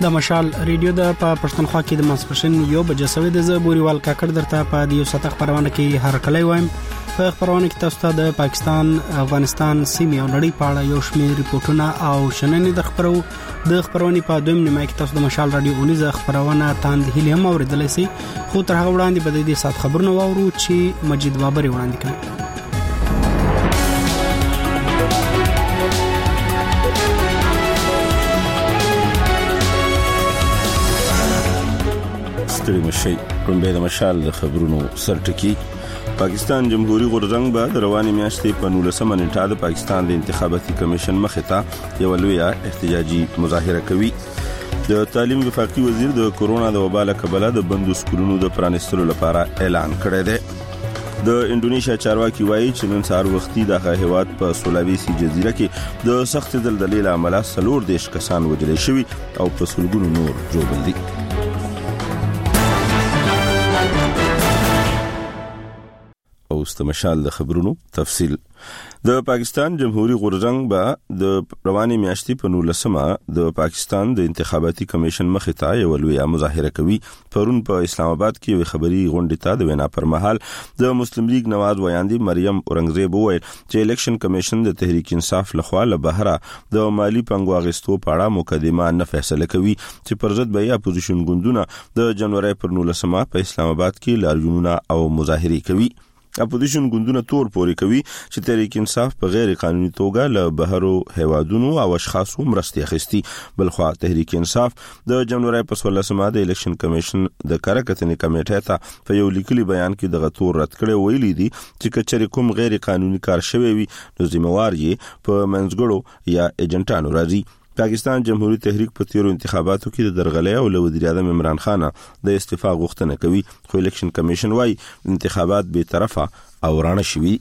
د مشال ریډیو د پښتونخوا کې د ماسپښین یو بجې سوي د زبوريوال کاکړ درته په دیو ساته خبرونه کې هر کله وایم. په خبرونه کې تاسو ته د پاکستان، افغانستان، سیمې او نړۍ په اړه یو شمېر ریپورتونه او شننې د خبرونې په دویم نیمه کې تاسو د مشال رادیو اونیزه خبرونه تاند هلي هم اوریدلای شئ. خو تر هغه وړاندې به د دې سات خبرونه واورو چې مجید بابر وړاندې کوي. کومبه د مشال د خبرونو سرټکی. پاکستان جمهوریت غورځنګ به د رواني میاشتې په 19 نیټه د پاکستان د انتخاباتي کمیشن مخې ته یو لوی احتجاجي مظاهره کوي. د تعلیم وفاقي وزیر د کورونا د وبا له کبله د بندو سکولونو د پرانیستلو لپاره اعلان کړی دی. د انډونیشیا چارواکي وایي چې نن سهار وختي د هیواد په سولاویسي جزیره کې د سخت زلزلې له امله 14 کسان وژل شوي او په سلګونو نور ژوبل دي. او استمشال د خبرونو تفصیل. د پاکستان جمهوریت غورځنګ به د رواني میاشتې په 19 د پاکستان د انتخاباتي کمیشن مخې ته یو لوی مظاهره کوي. پرون په اسلام آباد کې یو خبري غونډه ته د وینا پر مهال د مسلم لیگ نواز ویاندې مریم اورنګزیب وویل چې الیکشن کمیشن د تحریک انصاف لخوا له بهره د مالی پنګو اغستو په اړه مقدمه نه فیصله کوي چې پر ضد به اپوزیشن ګوندونه د جنوري پر 19 په اسلام آباد کې لاریونونه او مظاهره کوي. اپوزیشن ګوندونه تور پوري کوي چې تحریک انصاف په غیر قانوني توګه له بهرو هیوادونو او اشخاصو مرستي اخیستي. بلخوا تحریک انصاف د جنوري په 16 د الیکشن کمیشن د کارکتنې کمیټې ته په یو لیکلي بیان کې د غتور رد کړي ویلي دي چې کچري کوم غیر قانوني کار شوی وي نو ذمہوار یې په منځګړو یا ایجنټانو راځي. پاکستان جمهوریت تحریک په تیرو انتخاباتو کې د درغلۍ او له وزیر اعظم عمران خان د استعفا غوښتنه کوي، خو الیکشن کمیشن وايي انتخابات به طرفه او رانه شوي.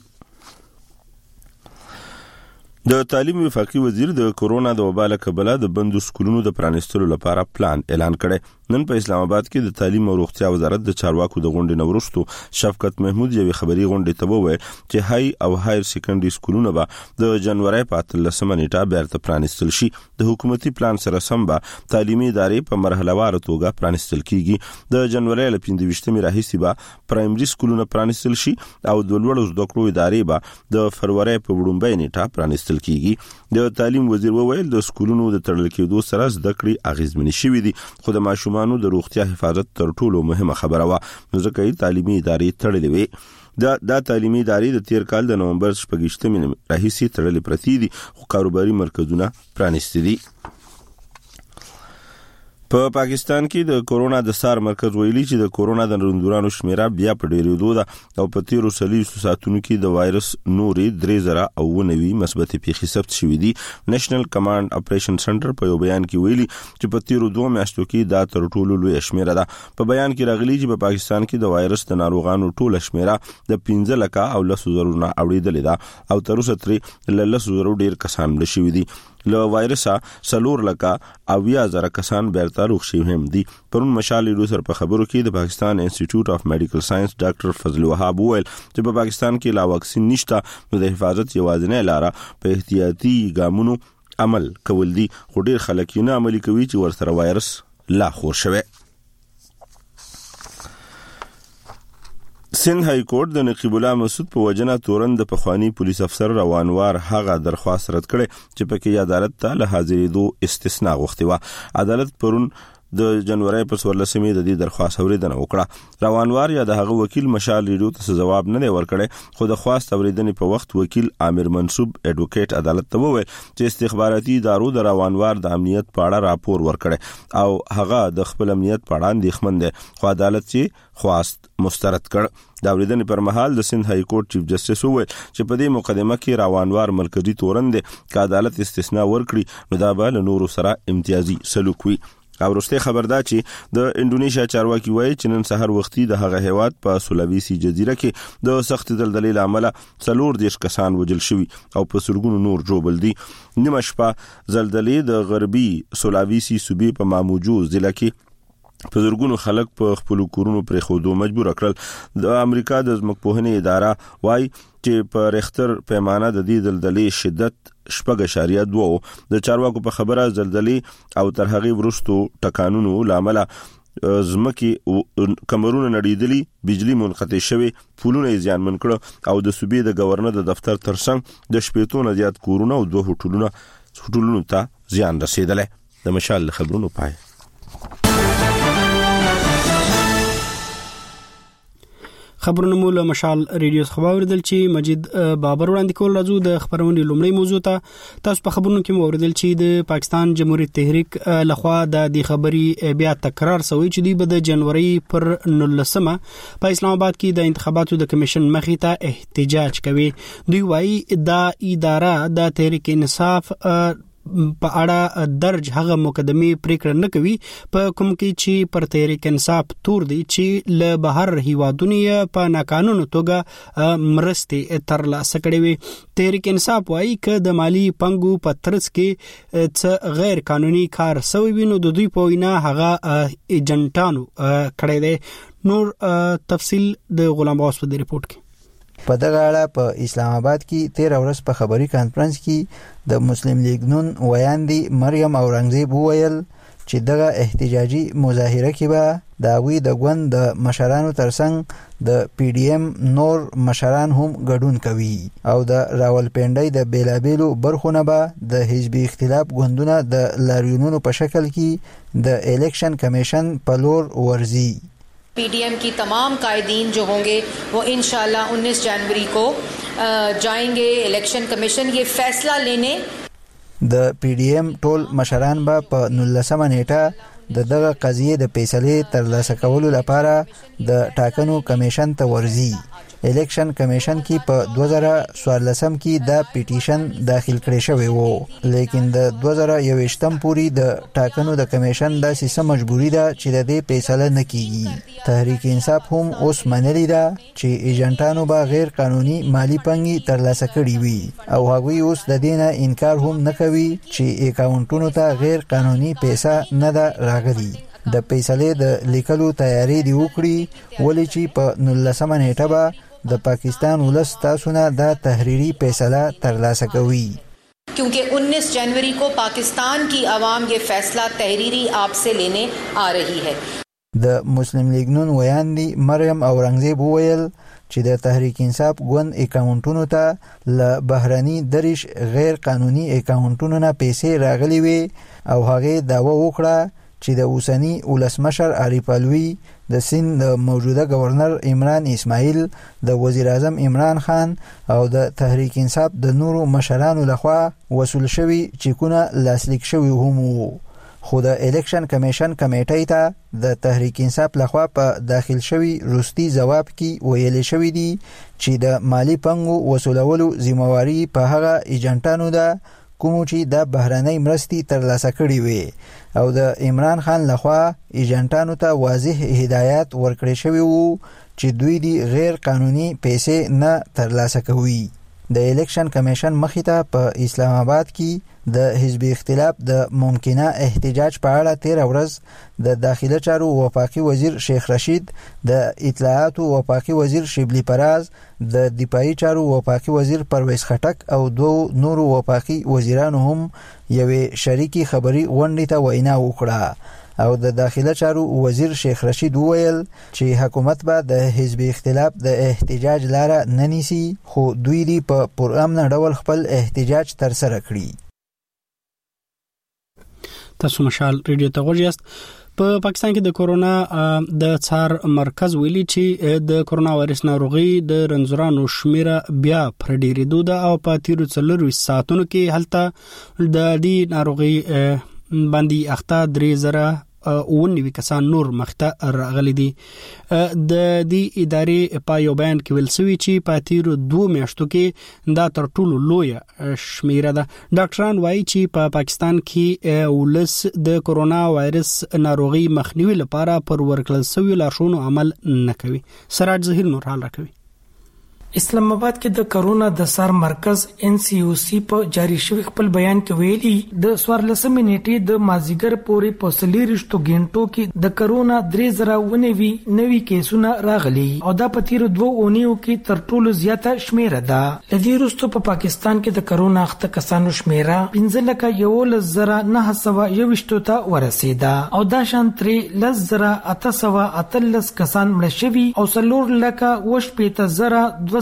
د تعلیم وفاقي وزیر د کورونا د وبا له کبله د بندو سکولونو د پرانیستلو لپاره پلان اعلان کړي. نن په اسلام آباد کې د تعلیم او روغتیا وزارت د چارواکو د غونډې نورستو شفقت محمود یوې خبري غونډې ته وویل چې هاي او هایر سیکنډري سکولونه به د جنوري په 13 نیټه بیرته پرانیستل شي. د حکومتي پلان سره سم به تعلیمي ادارې په مرحلهوار توګه پرانیستل کیږي. د جنوري له 15 راهیسې به پرایمري سکولونه پرانیستل شي او د لوړو زده کړو ادارې به د فروری په وړاندې نیټه پرانیستل کیږي. د تعلیم وزیر وویل د سکولونو د تړل کېدو سره زده کړې اغیزمنې شوې دي، خو د ماشومانو د روغتیا حفاظت تر ټولو مهمه خبره وه، ځکه تعلیمي ادارې تړلې وي. دا تعلیمي ادارې د تیر کال د نومبر 28 راهیسې تړلې پرتې دي، خو کاروباري مرکزونه پرانیستي دي. په پاکستان کې د کورونا د سار مرکز ویلي چې د کورونا د رندورانو شمیره بیا په ډیریدو ده او په تیرو 40 ساعتونو کې د وایرس نورې 3090 مثبت پیښې ثبت شوې دي. نېشنل کمانډ اپریشن سنټر په یو بیان کې ویلي چې په تیرو 2 میاشتو کې دا تر ټولو لوی شمیره ده. په بیان کې راغلي چې په پاکستان کې د وایرس د ناروغانو ټوله شمیره د 15 لک او 10,000 نه اوریدلې ده او تر اوسه ترې ل 10,000 ډیر کسان مړ شوي دي. له وایرسه 4 لک او 1000 کسان بیرته روغ شوي هم دي. پرون مشال ریډیو سره په خبرو کې د پاکستان انسټیټیوټ اف میډیکل ساينس ډاکټر فضل وهاب وویل چې په پاکستان کې لا واکسین نشته، نو د حفاظت یوازینۍ لاره په احتیاطي ګامونو عمل کول دي، خو ډیر خلک یې نه عملي کوي چې ورسره وایرس لا خور شوی. سند های کورټ د نقیب الله مسعود په وجنه تورن د پخوانی پولیس افسر روانوار هغه درخواست رد کړي چې پکې عدالت ته له حاضرېدو استثناء غوښتي و. عدالت پرون د جنوري په 14 د دې درخواست اوریدنه وکړه. روانوار یا د هغه وکیل مشال ریډیو ته جواب نه ورکړي، خو د خواست اوریدنې په وخت وکیل عامر منصوب ایڈوکیټ عدالت ته وویل چې استخباراتي ادارو د روانوار د امنیت په اړه راپور ورکړي او هغه د خپل امنیت په اړه اندېښمن دی، خو عدالت چې خواست مسترد کړ. د اوریدنې پر مهال د سند های کورټ چیف جسټس وویل چې په دې مقدمه کې روانوار مرکزی تورن دی، که عدالت استثناء ورکړي نو دا به له نورو سره امتیازي سلوک وي. او وروسته خبر دا چې د انډونیشیا چارواکي وایي چې نن سحر وختي د هغه هیواد په سولاویسي جزیره کې د سخت زلزلې له امله 14 کسان وژل شوي او په سلګونو نور ژوبل دي. نیمه شپه زلزلې د غربي سولاویسي صوبې په ماموجو ضلع کې په زرګونو خلک په خپل کورونو پرې خودو مجبور کړل. د امریکا د ځمکپوهنې اداره وایي چې په ریختر پیمانه د دې زلزلې شدت 6.2 د چارواکو په خبره زلزلې او تر هغه وروستو ټکانونو لامل زمکی کمرونه نړیدلی بجلی منقطع شوی پولونه زیانمن کړ او د صوبې د گورنر د دفتر ترڅنګ د شپېتو نه زیات کورونه او 2 هوټلونو ته زیان رسیدلې د مشال خبرونو پای خبرونه مو له مشال ریډیو څخه اوریدل چې مجید بابر وړاندې کول راځو د خبرونې لومړی موضوع ته تاسو په خبرونو کې مو اوریدل چې د پاکستان جمهوریت تحریک لخوا د دې خبري بیا تکرار شوی چې دوی به د جنوري پر 19 په اسلام آباد کې د انتخاباتو د کمیشن مخې ته احتجاج کوي. دوی وايي دا اداره د تحریک انصاف په اړه درج هغه مقدمه پریکړه نه کوي په کوم کې چې پر تحریک انصاف تور دی چې له بهر هیوادونو په ناقانونه توګه مرستې ترلاسه کړي وي. تحریک انصاف وايي چې د مالی پنګو په ترڅ کې څه غیر قانوني کار سوی وینو د دوی په وینا هغه ایجنټانو کړي دي. نور تفصیل د غلام غوث په ریپورت کې. په دغه اړه په اسلام آباد کې 13 ورځ په خبري کانفرنس کې د مسلم لیگ نون ویاندی مریم اورنګزیب وویل چې دغه احتجاجي مظاهره کې به د وی د ګوند د مشرانو ترڅنګ د پی ډی ایم نور مشران هم ګډون کوي او د راولپنډۍ د بیلابېلو برخونه به د حزبي اختلاف ګوندونه د لاریونونو په شکل کې د الیکشن کمیشن په لور ورځي. पीडीएम की तमाम कायदीन जो होंगे वो इंशाल्लाह 19 जनवरी को जाएंगे इलेक्शन कमीशन ये फैसला लेने. د पीडीएम ټول مشران به په 19 نیټه دغه قضیه د فیصله ترلاسه کولو لپاره د ټاکنو کمیشن ته ورځي. الیکشن کمیشن کې په 2014 کې دا پیټیشن داخل کړی شوی وو لیکن د 2021 پورې د ټاکنو د کمیشن د سیسه مجبوری ده چې د دې فیصله نه کیږي. تحریک انصاف هم اوس منلی ده چې ایجنټانو به غیر قانوني مالی پنګي ترلاسه کړي وي او هغوی اوس د دې نه انکار هم نه کوي چې اکاونټونو ته غیر قانوني پیسې نه ده راغلي. د فیصله د لیکلو تیاری دی وکړي ولې چې په 19 نیټه به د پاکستان ولس تاسو نه د تحریری فیصله ترلاسه کوي. क्योंकि 19 जनवरी को पाकिस्तान की आवाम ये फैसला तहरीरी आप से लेने आ रही है. د مسلم لیگ نون ویاندی مریم اورنګزیب وویل چې د تحریک انصاف ګوند اکاونټونو ته له بهرني درش غیر قانوني اکاونټونو نه پیسې راغلي وي او هغه داوا وکړه چې د اوسنی ولسمشر عارف الوی د سند د موجوده گورنر عمران اسماعیل د وزیر اعظم عمران خان او د تحریک انصاف د نورو مشرانو لخوا وصول شوی چیکونه لاسلیک شوی هم وو. خو د الیکشن کمیشن کمیټې ته د تحریک انصاف لخوا په داخل شوی روستي جواب کې ویل شوی دی چې د مالی پنګو وصولولو ذمہواری په هغه ایجنټانو ده کوم چې د بهرنۍ مرستې ترلاسه کړي وي او د عمران خان لخوا ایجنټانو ته واضح هدایت ورکړی شوی وو چې دوی دی غیر قانوني پیسې نه ترلاسه کوي. د الیکشن کمیشن مخې ته په اسلام آباد کې د حزبي اختلاف د ممکنه احتجاج په اړه 13 ورځ د داخله چارو وفاقي وزیر شیخ رشید، د اطلاعات وفاقي وزیر شبلی پراز، د دفاعي چارو وفاقي وزیر پرویز خټک او دوه نورو وفاقي وزیرانو هم یوې شریکي خبري غونډې ته وینا وکړه او د داخله چارو وزیر شیخ رشید وویل چې حکومت به د حزبي اختلاف د احتجاج لاره نه نیسي خو دوی دی په پرامن ډول خپل احتجاج تر سره کړي. تاسو مشال ریډیو ته غوښیاست. په پاکستان کې د کورونا د څار مرکز ویلي چې د کورونا وایرس ناروغي د رنځورانو شمیره بیا پر ډیرېدو ده او په تیرو 4 ساعتونو کې هلته د دې ناروغي باندې اخته 3019 کسان نور مخته راغلي دي. د دې ادارې په یو بیان کې ویل شوی چې په تیرو 2 میاشتو کې دا تر ټولو لوی شمیره ده. ډاکټران وایي چې په پاکستان کې ولس د کورونا وایرس ناروغي مخنیوي لپاره پر ورکړل شوی لارښوونو عمل نه کوي. سراج ظهیر نور حال راکوي. اسلام آباد کې د کرونا د سر مرکز NCOC په جاری شوی خپل بیان کې ویلي د 14 نیټې د مازیګر پورې په 30 غنټو کې د کرونا 3000 نوي کیسونه راغلي او دا په تیر 2 اونیو کې تر ټولو زیاته شمیره ده. لدې وروسته په پاکستان کې د کرونا اخته کسانو شمیره 15,921 ته ورسیده او دا شان 3,813 کسان مړ شوي او 4,08,200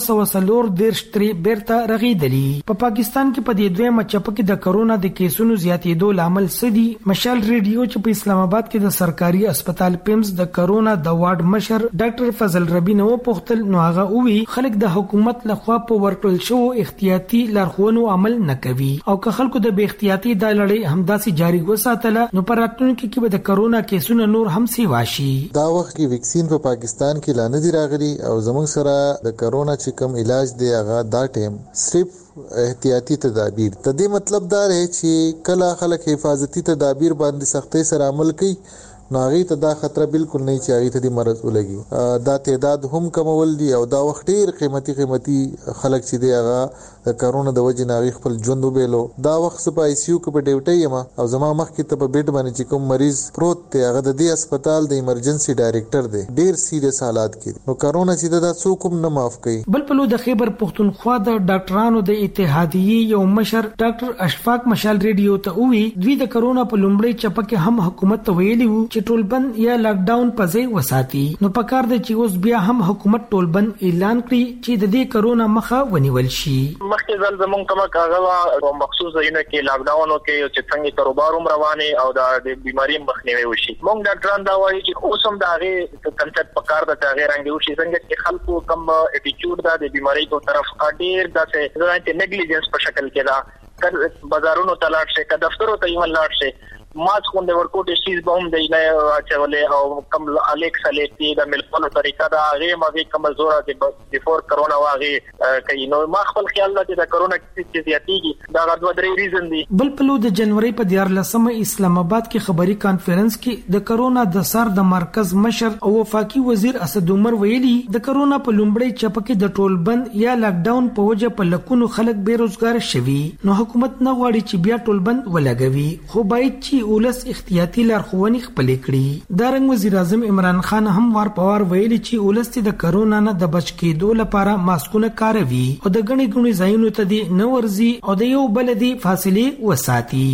بیرته رغیدلی. په پاکستان کې په دې دویمه چپه کې د کرونا د کیسونو زیاتېدو لامل سدي. مشال ریډیو چې په اسلام آباد کې د سرکاري هسپتال پیمز د کرونا د وارډ مشر ډاکټر فضل ربی نو پوښتل نو هغه وی خلک د حکومت لخوا په ورکړل شو احتیاطي لارښوونو عمل نه کوي او که خلکو د بے احتیاطي د لړۍ همداسي جاری وساتله نو پر راتلونکي کې به د کرونا کیسونو نور هم سیوا شي. دا وخت کې ویکسین په پاکستان کې لا نه دی راغلی او زموږ سره د کرونا چې کوم علاج دی هغه دا ټیم صرف احتیاطي تدابیر. د دې مطلب دا دی چې کله خلک حفاظتي تدابیر باندې سختۍ سره عمل کوي نو هغه ته دا خطر بالکل نه چې هغه ته د مرض ولګي. دا تعداد هم کمول دي او دا وخت ډیر قیمتي خلک چې دی هغه د کرونا د وجې نه خپل ژوند وبېلو. دا وخت په ICU کې په ډیوټي یم او زما مخ کې ته په بیډ باندې چې کوم مریض پروت دی هغه د دې هسپتال د ایمرجنسي ډایریکټر دی. ډیر سیریس حالات کې نو کرونا چې دا څوک هم نه معاف کوي. بل په لور د خیبر پښتونخوا د ډاکټرانو د اتحادیې یو مشر ډاکټر اشفاق مشال ریډیو ته وی دوی د کرونا په لومړۍ چپه کې هم حکومت ته ویلي وو چې ټولبند یا لاک ډاون پځې وساتي. نو پکار د چې اوس بیا هم حکومت ټولبند اعلان کړي چې د دې کرونا مخه ونیول شي. مخکې ځل زمونږ کومه کاغذ او مخصوص ځایونه کې لاک ډاون وکړي چې څنګه کاروبار هم رواني او د بیماری مخنیوي وشي. موږ ډاکټران دا وایي چې اوس هم دا غي کنسپټ پکار د تغیر رنګ وشي څنګه چې خلکو کم اټیټیوډ دا د بیماری په طرف ډیر داسې ځانته نیګلیجنس په شکل کې دا بازارونو ته لاړ شي که دفترو ته یې لاړ شي ماسک باندې ورکوټ شي به هم دی نه چولې او کم الیکس الیکټي د ملکونو طریقه دا هغه ماږي کم زوره د بیفور کرونا واغي کوي. نو ما خپل خیال لري د کرونا کې زیاتېږي دا غوډه درې ریزن دي. بل پلو د جنوري په 14 اسلام آباد کې خبري کانفرنس کې د کرونا د سر د مرکز مشر او وفاقي وزیر اسد عمر ویلي د کرونا په لومړۍ چپه کې د ټولبند یا لاک ډاون په وجه په لکونو خلک بیروزګار شوي. نو حکومت نه غواړي چې بیا ټولبند ولګوي خو باید چې ولس احتیاطي لارښوونې خپلې کړي. دارنګ وزیر اعظم عمران خان هم وار ویلي چې ولس د کرونا نه د بچ کېدو لپاره ماسکونه کاروي او د غني ځایونو ته دی نه ورځي او د یو بل دی فاصله وساتي.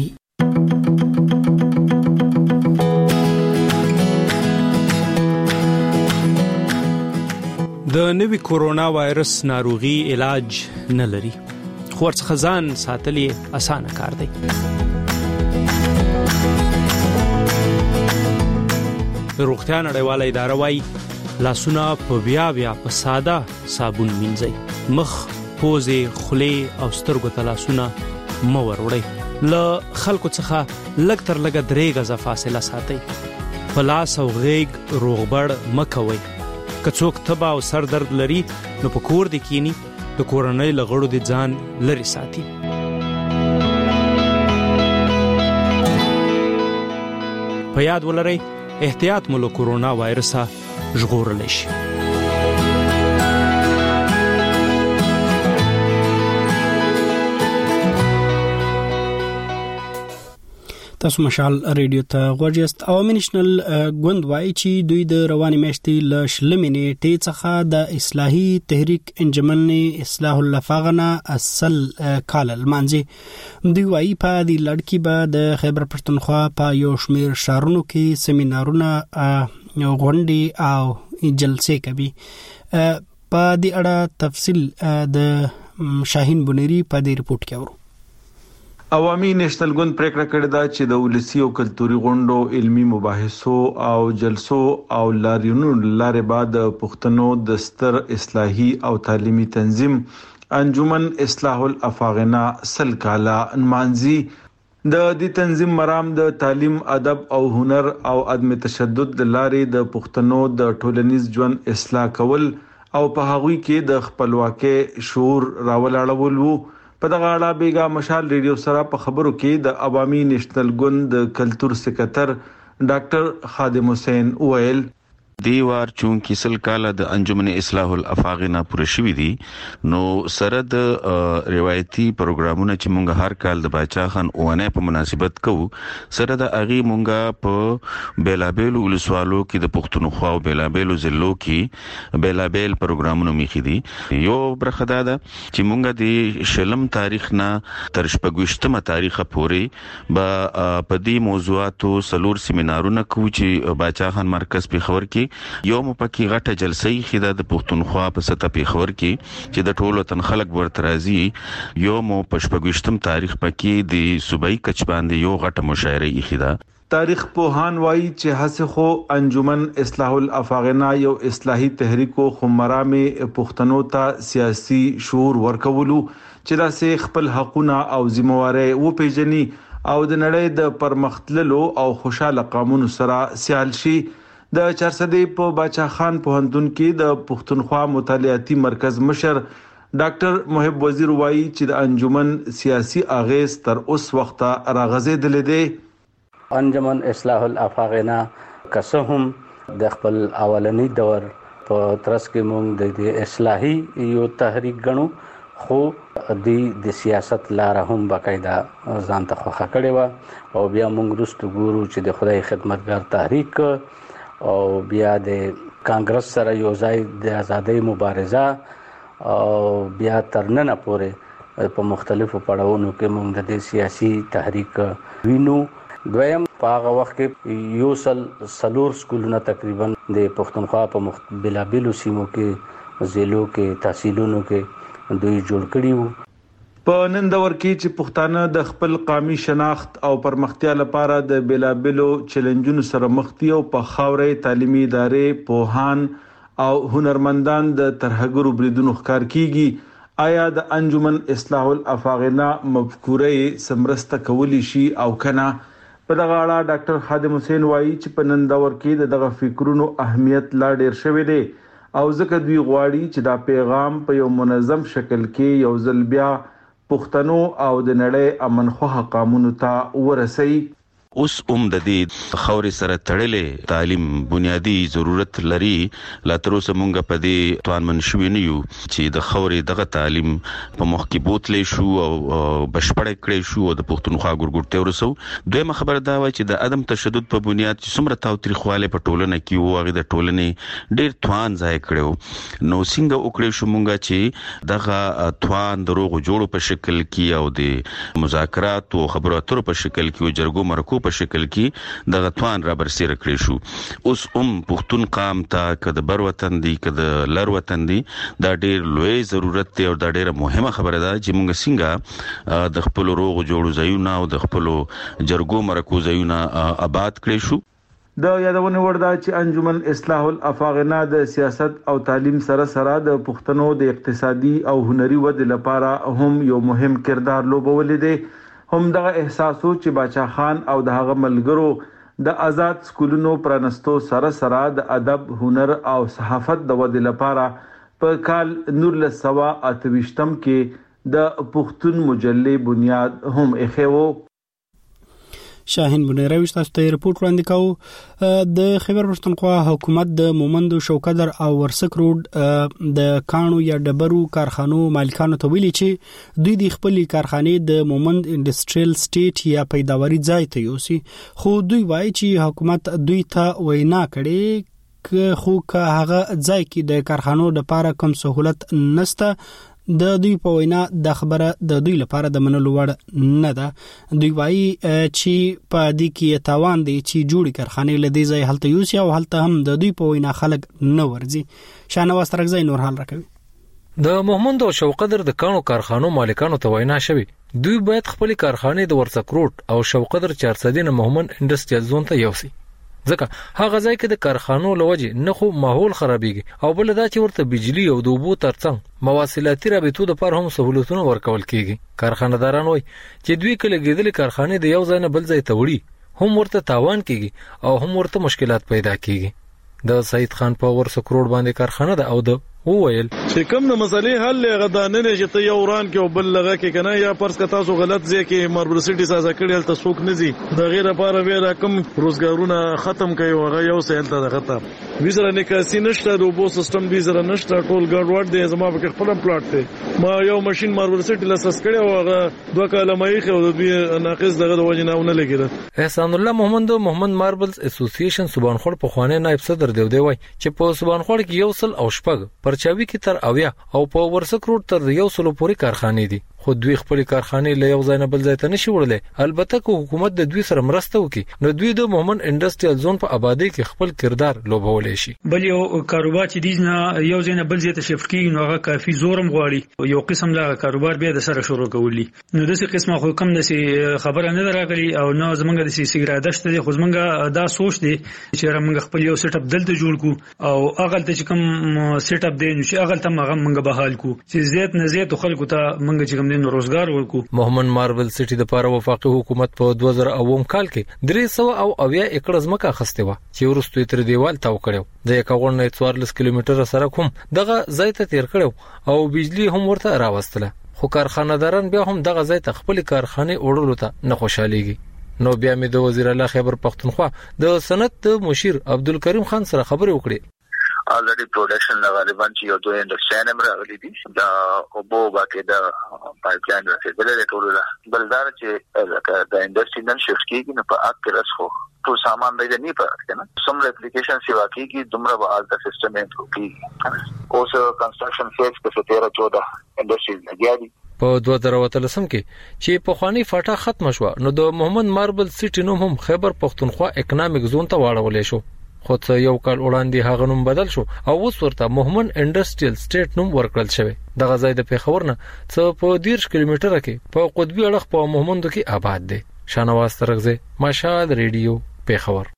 د نوي کورونا وایرس ناروغي علاج نه لري خو ورڅخه ځان ساتل اسانه کار دی. روغتیا نړیواله اداره وايي لاسونه په بیا په ساده صابون مینځئ. مخ، پوزې، خولې او سترګو ته لاسونه مه وروړئ. له خلکو څخه لږ تر لږه 3 غزه فاصله ساتئ. په لاس او غیږ روغبړ مه کوئ. که څوک تبه او سر درد لري نو په کور دې کینی د کورنۍ له غړو دې ځان لرې ساتي. په یاد ولرئ احتیاط مو له کورونا وایرسه ژغورلی شي. تاسو مشال ریډیو ته غوږیاست. عوامي نېشنل ګوند وایي چې دوی د رواني میاشتې له 20 نیټې څخه د اصلاحي تحریک انجمن اصلاح الافاغنا اصل کال المانځي. دوی وایي په دې لړ کې به د خیبر پښتونخوا په یو شمېر ښارونو کې سیمینارونه غونډې او جلسې کوي. په دې اړه تفصیل د شاهین بنيري په دې رپورت کې اورو. عوامي نېشنل ګوند پریکړه کړې ده چې د ولسی او کلتوري غونډو علمي مباحثو او جلسو او لاریونونو لارې بعد پښتنو د ستر اصلاحي او تعلیمي تنظیم انجمن اصلاح الافاغنا سل کالا انمانزي. د دې تنظیم مرام د تعلیم، ادب او هنر او عدم تشدد د لارې د پښتنو د ټولنیز ژوند اصلاح کول او په هغوی کې د خپلواکۍ شعور راولاړول وو. په دغه اړه بیګا مشال ریډیو سره په خبرو کې د عوامي نېشنل ګوند د کلتور سکرټر ډاکټر خادم حسین ویل دیوار چون کیسل کاله د انجمن اصلاح الافاغنا پوره شوې دي نو سره د روایتي پروګرامونه چې مونږ هر کال د باچا خان اونه په مناسبت کوو سره د اغي مونږ په بیلابل ولسوالو کې د پښتونخوا او بیلابل ضلعو کې بیلابل پروګرامونه میخي دي یو برخه ده چې مونږ د شلم تاریخ نه تر شپږشتمه تاریخ پورې په دې موضوعاتو سلور سیمینارونه کوو چې باچا خان مرکز په خبر کې یو مپکی غټه جلسې خیدا د پښتونخوا په سطح په خبر کې چې د ټولو تن خلک ورته راځي یو مو پښپګشتم تاریخ پکې د صوبایي کچ باندې یو غټه مشاعره خیدا تاریخ پوهان وایي چې هڅه خو انجمن اصلاح الافاغنا یو اصلاحي تحریکو خمرامه پښتنو ته سیاسي شعور ورکولو چې دا سه خپل حقونه او ذمہواري و پیژني او د نړۍ د پرمختللو او خوشاله قانون سره سیال شي د چارسدې په باچا خان پوهنتون کې د پښتونخوا مطالعاتي مرکز مشر ډاکټر محب وزیر وایي چې د انجمن سیاسي اغیز تر اوس وخته راغزیدل دي انجمن اصلاح الافاغنا کسهم د خپل اولنی دور په ترڅ کې موږ د اصلاحي یو تحریک غنو خو د سیاست لار هم باقاعده ځان ته خوخه کړي و او بیا موږ رستو ګورو چې د خدای خدمتګار تحریک او بیا د کانګرس سره یو ځای د ازادۍ مبارزه او بیا ترننه پورې په مختلفو پړاوونو کې موږ د سیاسي تحریک وینو دویم په هغه وخت کې یو سلور سکولونه تقریبا د پښتونخوا په بلابلو سیمو کې ضلعو کې تحصیلونو کې دوی جوړ کړي وو په نن دور کې چې پښتانه د خپل قومي شناخت او پرمختیا لپاره د بیلابلو چیلنجونو سره مخ دي او په خاورې تعلیمي ادارې پوهان او هنرمندان د ترهګرو بریدونو ښکار کیږي آیا د انجمن اصلاح الافاغنا مفکوره سمرسته کولی شي او کنه په دغه اړه ډاکټر خادم حسین وایي چې په نن دور کې دغه فکرونو اهمیت لا ډیر شوی دی او ځکه دوی غواړي چې دا پیغام په یو منظم شکل کې یو ځل بیا پښتنو او د نړۍ امنخواه قانونو ته ورسي اوس د دې خوري سره تړلې تعلیم بنیادی ضرورت لري لا تر اوسه مونږ په دې توان منشوي نه یو چې د خوري دغه تعلیم په مخ کې بوتلې شو او بشپړ کړې شو او د پښتونخوا ګورګورته ورسو دویمه خبره دا و چې د عدم تشدد په بنیاد چې څومره تاوتریخواله په ټولنه کې وو هغه د ټولنې ډېر توان ځای کړو نو څنګه وکړې شو مونږ چې دغه توان دروغ جوړو په شکل کې او د مذاکرات او خبرو اترو په شکل کې جرګو مرکو په شکل کې د غتوان را برسېره کړی شو اوس پښتون قام ته کده بر وطن دی کده لر وطن دی دا ډېر لوی ضرورت دی او دا ډېر مهمه خبره ده چې موږ څنګه د خپل روغ جوړو ځایونه او د خپل جرګو مرکو ځایونه آباد کړی شو د یادونه وردا چې انجمن اصلاح الافاغنا د سیاست او تعلیم سره سره د پښتنو د اقتصادي او هنري ودې لپاره هم یو مهم کردار لوبولې دی هم دغه احساسو چې باچا خان او دغه ملګرو د آزاد سکولونو پرانستو سره سره د ادب هنر او صحافت د ودې لپاره په کال 1928 کې د پښتون مجلې بنیاد هم ایښو شاهین بنیروي تاسو ته ریپورت وړاندې کوو د خیبر پښتونخوا حکومت د مومند شوکدر او ورسک روډ د کانو یا ډبرو کارخانو مالکانو ته ویلي چې دوی د خپل کارخانې د مومند انډستریل سټیټ یا پیداواري ځای ته یوسي خو دوی وایي چې حکومت دوی ته وینا کړي خو که هغه ځای کې د کارخانو لپاره کوم سہولت نشته د دوی په وینا د خبره د دوی لپاره د منلو وړ نه ده دوی وایي چې په دې کې تاوان دی چې جوړی کارخانې لدی ځای هلته یوسي او هلته هم د دوی په وینا خلک نه ورځي شانواز ترغزی نور حال راکوي د محمد او شوقدر د کانو کارخانو مالکانو ته وینا شوی دوی باید خپل کارخانې د ورسک روډ او شوقدر 400 محمد انډستریال زون ته یوسي ځکه هغه ځای کې د کارخانو لوجه نه خو ماحول خرابېږي او بل دا چې ورته بجلی او د اوبو ترڅنګ مواصلاتي رابطو د پر هم سہولتونه ورکول کیږي کارخانه‌داران وایي چې دوی کله ګیدل کارخانې د یو ځای نه بل ځای ته وړي هم ورته تاوان کیږي او هم ورته مشکلات پیدا کیږي د سید خان په ورسک روډ باندې کارخانه ده او د وویل چې کوم د مسلې حل غدانه نه چې ته یو وران کې او بل لغه کې کنه یا پرس کا تاسو غلط ځای کې ماربل سټي سازا کړی تل څوک نه زی د غیر لپاره ویرا کم روزګارونه ختم کوي او هغه یو سهل ته ختم ویزره نکاسي نشته د بو سیستم ویزره نشته ټول ګډوډ دی زما په خپل پلاټ ته ما یو ماشين ماربل سټي لاسس کړی او هغه دوه کاله مې خو د دوی ناقص دغه د وجه نه لګیږي. احسان الله محمد ماربلز اسوسییشن سبانخور په خوانه نائب صدر دی وای چې په سبانخور کې یو سل او شپږ پرچاوي کې تر اویا او په ورسک روډ تر یو سل پورې کارخانې دي خو دوی خپل کارخانې له یو ځای نه بل ځای ته نشي وړلې البته کو حکومت د دوی سره مرسته وکړي نو دوی د مومن انډستریال زون په آبادی کې خپل کردار لوبولې شي. بل یو کاروبار چې دیز نه یو ځای نه بل ځای ته شفت کیږي نو هغه کافي زورم غواړي یو قسم لا کاروبار بیا د سره شروع کولی نو دغه قسمه خو کم نسی خبره نه راغلی او نو زمونږ د سیګرا دشت دي خو زمونږ دا سوچ دي چې موږ خپل یو سیټ اپ دلته جوړ کو او اغل ته چې کوم سیټ اپ دی نو چې اغل ته موږ بحال کو چې زیات نه زیات خلکو ته موږ چې کوم دین روزګار ورکو. محمد ماربل سټي د پاره وفاقي حکومت په 2008 کال کې 300 ایکړ ځمکه اخیسته و چې ورستوي تر دیوال تاو کړو د 14 کیلومتره سره کوم دغه ځای ته تیر کړو او بجلی هم ورته راوستله خو کارخانه‌داران بیا هم دغه ځای ته خپل کارخانه وړلو ته نه خوشاليږي. نو بیا مې د وزیر اعلی خیبر پختونخوا د صنعت مشیر عبدالکریم خان سره خبرې وکړې. already production غالبا چې یو دوه انډستریان هم راغلي دي دا اوبو باقي دا پایپلاین راځي ټول بلدار چې د انډستری نن شفت کیږي نو په اک کې رسخو ټول سامان دی نه پاتې کنه سم اپلیکیشن سی واقعي کې دومره به آل د سیستم انټرو کی اوس کنسټرکشن فیز په 13-14 انډستری لګیا دي. په 2013 کې چې په خواني فاټا ختم شو نو د محمد ماربل سټي نوم هم خیبر پختونخوا اکونومیک زون ته واړولې شو خو څه یو کال وړاندې هغه نوم بدل شو او اوس ورته محمد انډستریال سټیټ نوم ورکړل شوی. دغه ځای د پیښور نه څه په 10 کیلومتره کې په قطبی اړخ په محمد کې آباد دی. شانواز ترغزه مشهد ریډیو پیښور.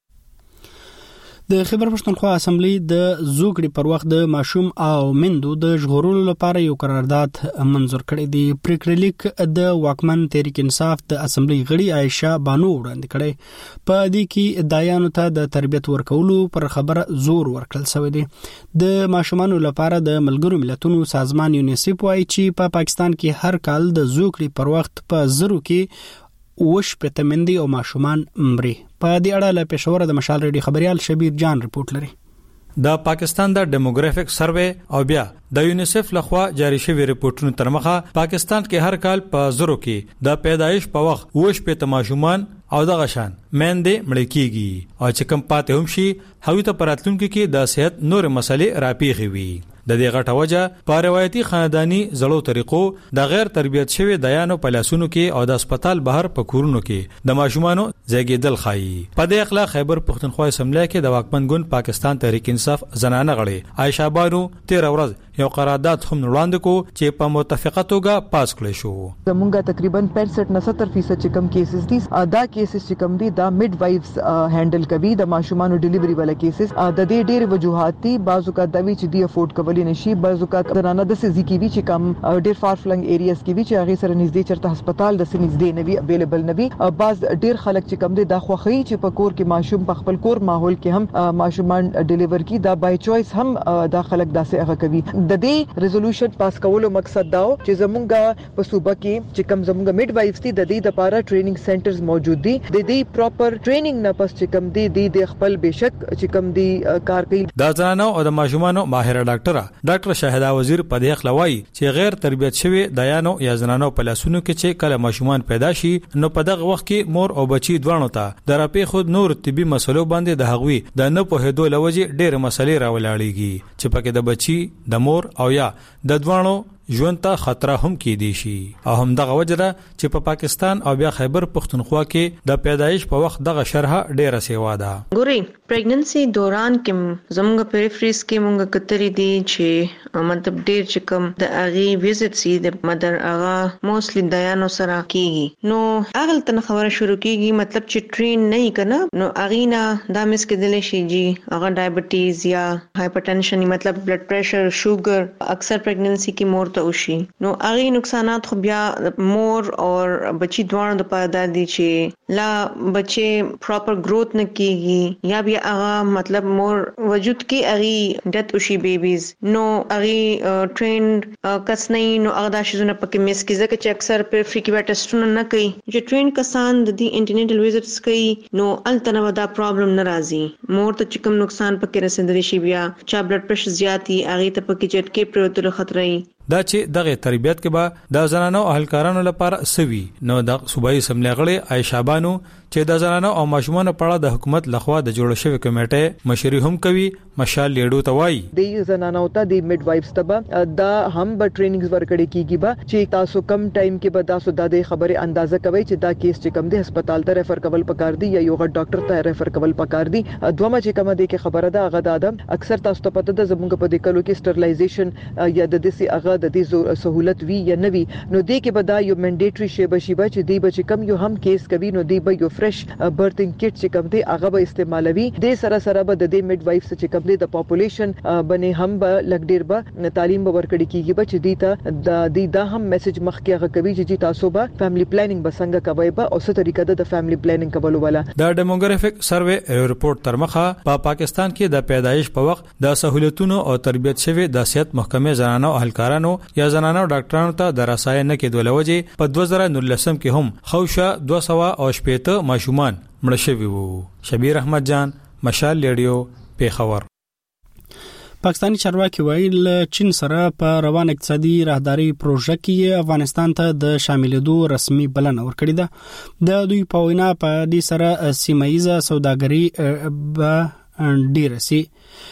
د خیبر پښتونخوا اسمبلی د زوګړي پر وخت د ماشوم او مندو د ژغورلو لپاره یو قرارداد منظور کړی دی. پریکړه لیک د واکمن تحریک انصاف د اسمبلی غړي عائشه بانو وړاندې کړي. په دې کې دایانو ته د تربیت ورکولو پر خبره زور ورکړل شوی دی. د ماشومانو لپاره د ملګرو ملتونو سازمان یونیسف وايي چې په پاکستان کې هر کال د زوګړي پر وخت په زرو کې وش پتمندي او ماشومان مري. په دې اړه له پېښور د مشال ریډي خبريال شبیر جان رپورت لري. د پاکستان د ډیموګرافیک سروې او بیا د یونیسف لخوا جاری شوی ریپورتونو تر مخه پاکستان کې هر کال په زرو کې د پیدایش په وخت وش په ماشومان او د غشان مېندې مړ کیږي او چې کم پاتې هم شي هغوی ته پراتلونکو کې د صحت نور مسلې راپیښي وي. د دې غټه وجه په روایتي خاندانی زړو طریقو د غیر تربیت شوی دایانو په لاسونو کې او د هسپتال بهر په کورونو کې د ماشومانو زیږیدل خایي. په دې اخلاق خیبر پختونخوا اسمبلی کې د واکمن ګوند پاکستان تحریک انصاف زنانه غړي عائشه بانو 13 ورځ یو قرارداد هم وړاندې کو چې په متفقه توګه پاس کړی شو. زمونږه تقریبا 65-70% چې کم کیسز دي دا کیسز چې کم دي دا مید وایفز هینډل کوي د ماشومانو ډیلیوري والا کیسز د دې ډېر وجوهات دي. بعضو کا دوی چې دی افورد کولی نشي بعضو کا زنانه د سزي کې وی چې کم ډېر فار فلنګ ایریاز کې وی چې هغه سره نږدې چرته هسپتال د نږدې نه وی اویلیبل نه وی. بعض ډېر خلک چې کم دي دا خوخي چې په کور کې ماشوم په خپل کور ماحول کې هم ماشومان ډیلیور کی دا بای چويس هم دا خلک داسې هغه کوي. د دې ریزولوشن پاس کولو مقصد دا چې زمونږه په صوبه کې چې کم زمونږه میډ وایفز دي د دې لپاره ټریننګ سنټرز موجود دي. د دې پراپر ټریننګ نه پس چې کم دي د خپل بشک چې کم دي کار کوي. د زنانو او د ماشومانو ماهر ډاکټر شاهدا وزیر په دې خلوي چې غیر تربیت شوی دایانو یا زنانو په لاسونو کې چې کله ماشومان پیدا شي نو په دغه وخت کې مور او بچي دوانو ته درپې خود نور طبي مسلو باندې د هغوی د نه په هدو لوجي ډېر مسلې راولاړيږي چې پکې د بچي د مور او یا د دوانو ژوند ته خطر هم کېدی شي. او هم دغه وجره چې په پاکستان او بیا خیبر پختونخوا کې د پیدایش په وخت دغه شرح ډیره سیوا ده. ګوري پریګننسي دوران کې زموږ پریفریز کې مونږ کتري دي چې مطلب ډیر چې کوم د اغي وزټ سي د مدر اغا موستلی دایانو سره کیږي نو اغل تن خبره شروع کیږي مطلب چې ټرین نه کنه نو اغینا دا مس کې دل شي جی اغا ډایبټیز یا هایپرټنشن مطلب بلډ پریشر شوګر اکثر پریګننسي کې مور وشي نو اغي نقصانات خو بیا مور اور بچی دوانو د پاره دي چې لا بچي پراپر گروث نه کیږي یا بیا هغه مطلب مور وجود کې اغي ډت وشي بیبیز نو اغي ټرینډ کس نه نو هغه د شزونه پکې مس کې ځکه چې اکثر پریفری کې ټیسټونه نه کوي چې ټرینډ کسان د انټرنیټل ویزټس کوي نو التنه ودا پرابلم ناراضي مور ته چې کوم نقصان پکې رسیدلی شي بیا چا بلډ پريشر زیاتی اغه ته پکې چټکي پروتل خطر ای دا چې دغه تربيت کې به د زنانو اهلکارانو لپاره سوي نو د صوبایي سملې غړي عائشہ بانو چې د زنانو او ماشومان په اړه د حکومت لخوا د جوړ شوی کمیټه مشري هم کوي مشال لیډو توای د زنانو ته د میډ وایفز ته دا هم به ټریننګز ورکړي کیږي به چې تاسو کم ټایم کې به تاسو د خبره اندازه کوي چې دا کیس چې کم دی هسپتال ته ریفر کول پکار دی یا یو غټ ډاکټر ته ریفر کول پکار دی دوه چې کوم دی کې خبره ده هغه د ادم اکثر تاسو ته پته ده زموږ په دې کلو کې سټرلایزیشن یا د دې هغه د دې سہولت وی یا نوی نو دې کې به دا یو منډیټری شی بشي چې دی به کم یو هم کیس کوي نو دی به یو فرش برتنګ کټ چې کوم دی هغه به استعمالوي د سره به د دې میډ وایف چې کوم دی د پاپولیشن باندې هم به لګډیر به تعلیم به ورکړي کیږي به چې دی ته دا هم میسج مخکې هغه کوي چې تاسو به فیملی پلانینګ به څنګه کوي به او څه طریقه د فیملی پلانینګ کولو والا د ډیموګرافیک سروې ریپورت تر مخه په پاکستان کې د پیدایش په وخت د سہولتونو او تربیت شوی د صحت محکمې زنانو اهلکارانو یا زنانو ډاکټرانو ته د رسای نه کېدو لوجه په 2019 کې هم خوشا 280 ماشومان مړ شوي وو. شبیر احمد جان مشال ریډیو پیښور. پاکستانی چارواکي ویل چین سره په روان اقتصادي راهداري پروژه کې افغانستان ته د شاملېدو رسمي بلنه ورکړې ده. د دوی په وینا په دې سره سیمایي سوداګري به ډیر سي.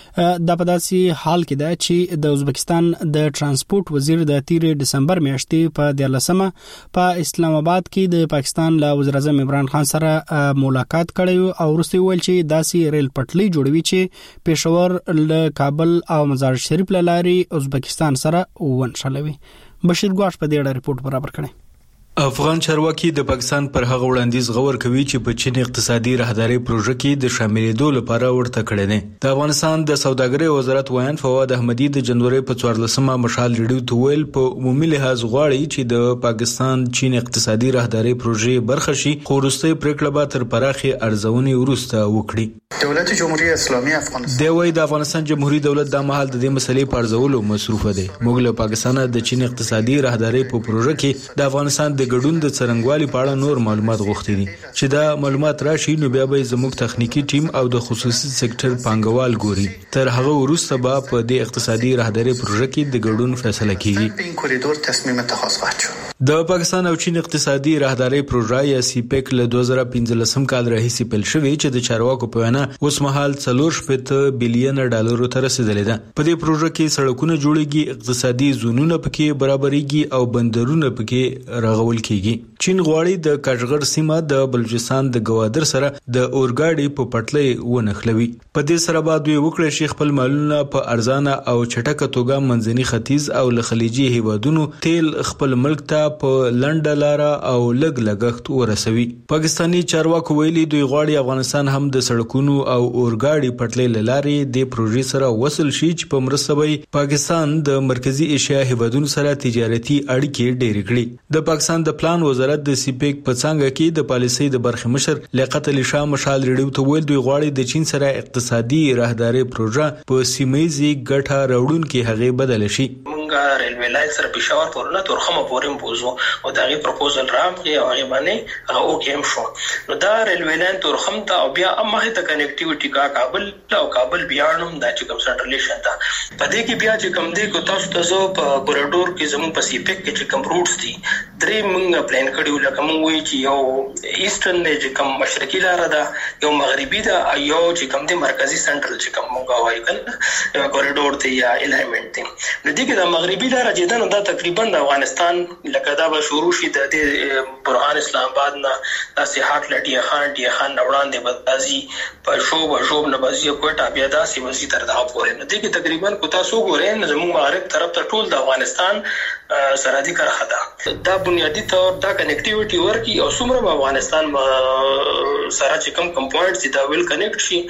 دا په داسې حال کې ده چې د ازبکستان د ترانسپورت وزیر د 13 دسمبر میاشتې په 14مه په اسلام آباد کې د پاکستان له وزیر اعظم عمران خان سره ملاقات کړی او وروسته ویل چې داسې ریل پټلۍ جوړوي چې پېښور له کابل او مزار شریف لارې ازبکستان سره ونښلوي. بشیر ګواش په دې اړه ریپورت برابر کړی. افغان چارواکي د پاکستان پر هغه وړاندیز غور کوي چې په چین اقتصادي راهداري پروژه کې د شاملېدو لپاره ورته کړی دی. د افغانستان د سوداګرۍ وزارت وایان فواد احمدي د جنوري په 14مه مشال ریډیو ته ویل په عمومي لحاظ غواړي چې د پاکستان چین اقتصادي راهداري پروژې برخه شي خو وروستۍ پریکړه به تر پراخي ارزونې وروسته وکړي. دولت جمهوریت اسلامي افغانستان د وای د افغانستان جمهوریت دولت د مهال د دې مسلې په ارزولو مصروف دی. موږ له پاکستان د چین اقتصادي راهداري په پروژه کې د افغانستان د ګډون د څرنګوالي په اړه نور معلومات غوښتي دي چې دا معلومات راشي نو بیا به زموږ تخنیکی ټیم او د خصوصي سکتور پانګوال ګوري. تر هغه وروسته به په دې اقتصادي راهداري پروژه کې د ګډون فیصله کیږي. این کوریدور تصمیم اتخاذ خواهد شد. د پاکستان او چین اقتصادي راهداري پروژه یا سیپیک له 2015 کال راهیسې پیل شوې چې د چارواکو په وینا اوس مهال 4.5 بلین ډالرو ته رسیدلې ده. په دې پروژه کې سړکونه جوړیږي، اقتصادي زونونه پکې برابرېږي او بندرونه پکې رغول کیږي. چین غواړي د کاشغر سیمه د بلوچستان د گوادر سره د اورګاډي په پټلۍ ونښلوي. په دې سره به دوی وکړي چې خپل مالونه په ارزانه او چټکه توګه منځني ختیځ او له خلیجي هیوادونو تیل خپل ملک ته په لنډه لار او لګ لګښت ورسوي. پاکستانی چارواکو ویلي دوی غواړي افغانستان هم د سړکونو او اورګاډي پټلۍ لارې د پروژې سره وصل شي چې په مرسته به پاکستان د مرکزی ایشیا هیوادونو سره تجارتي اړیکې ډېرې کړي. د پاکستان د پلان وزارت د سیپیک په څنګه کې د پالیسۍ د برخې مشر لیاقت علي شاه مشال ریډیو ته ویل دوی غواړي د چین سره اقتصادي راهداري پروژه په سیمایي ګټه راوړونکې هغه بدل شي. مونږه ریلوی لاین سره پېښور پورنه تورخمه پورم بوزو او دا غي پروپوزل راغی او هغه باندې هغه اوکیم شو. نو دا ریلوی لاین تورخم ته او بیا امه ته کنیکټیویټي کا کابل او کابل بیاړم دا چې کوم سنټرلیشن ته په دې کې بیا چې کوم دی کو تاسو ته زو په کوریډور کې زموږ په سیپیک کې چې کوم روټس دي درې مونږ پلان کړیو لکه مونږ وایي چې یو ایسټرن دی چې کوم مشرقي لار ده، یو مغربي ده، یو چې کوم دی مرکزی سنټرل چې کوم مونږ وایو کنه یو کوریډور دی یا الایمنت دی. نو دې کې د مغربي لار چې دا نو دا تقریبا د افغانستان لکه دا به شروع شي د برهان اسلام آباد نه د سیاحت لټي خان وړاندې بدازي په شوب نه بازي کوټه بیا دا سی وزي تر دا پورې. نو دې کې تقریبا کو تاسو ګورئ زموږ مغرب طرف ته ټول د افغانستان سرحدي کرخه ده. دا بنیادی طور دا کنیکټیویټي ورکی او څومره افغانستان سره چې کوم پوینټس دا ویل کنیکټ شي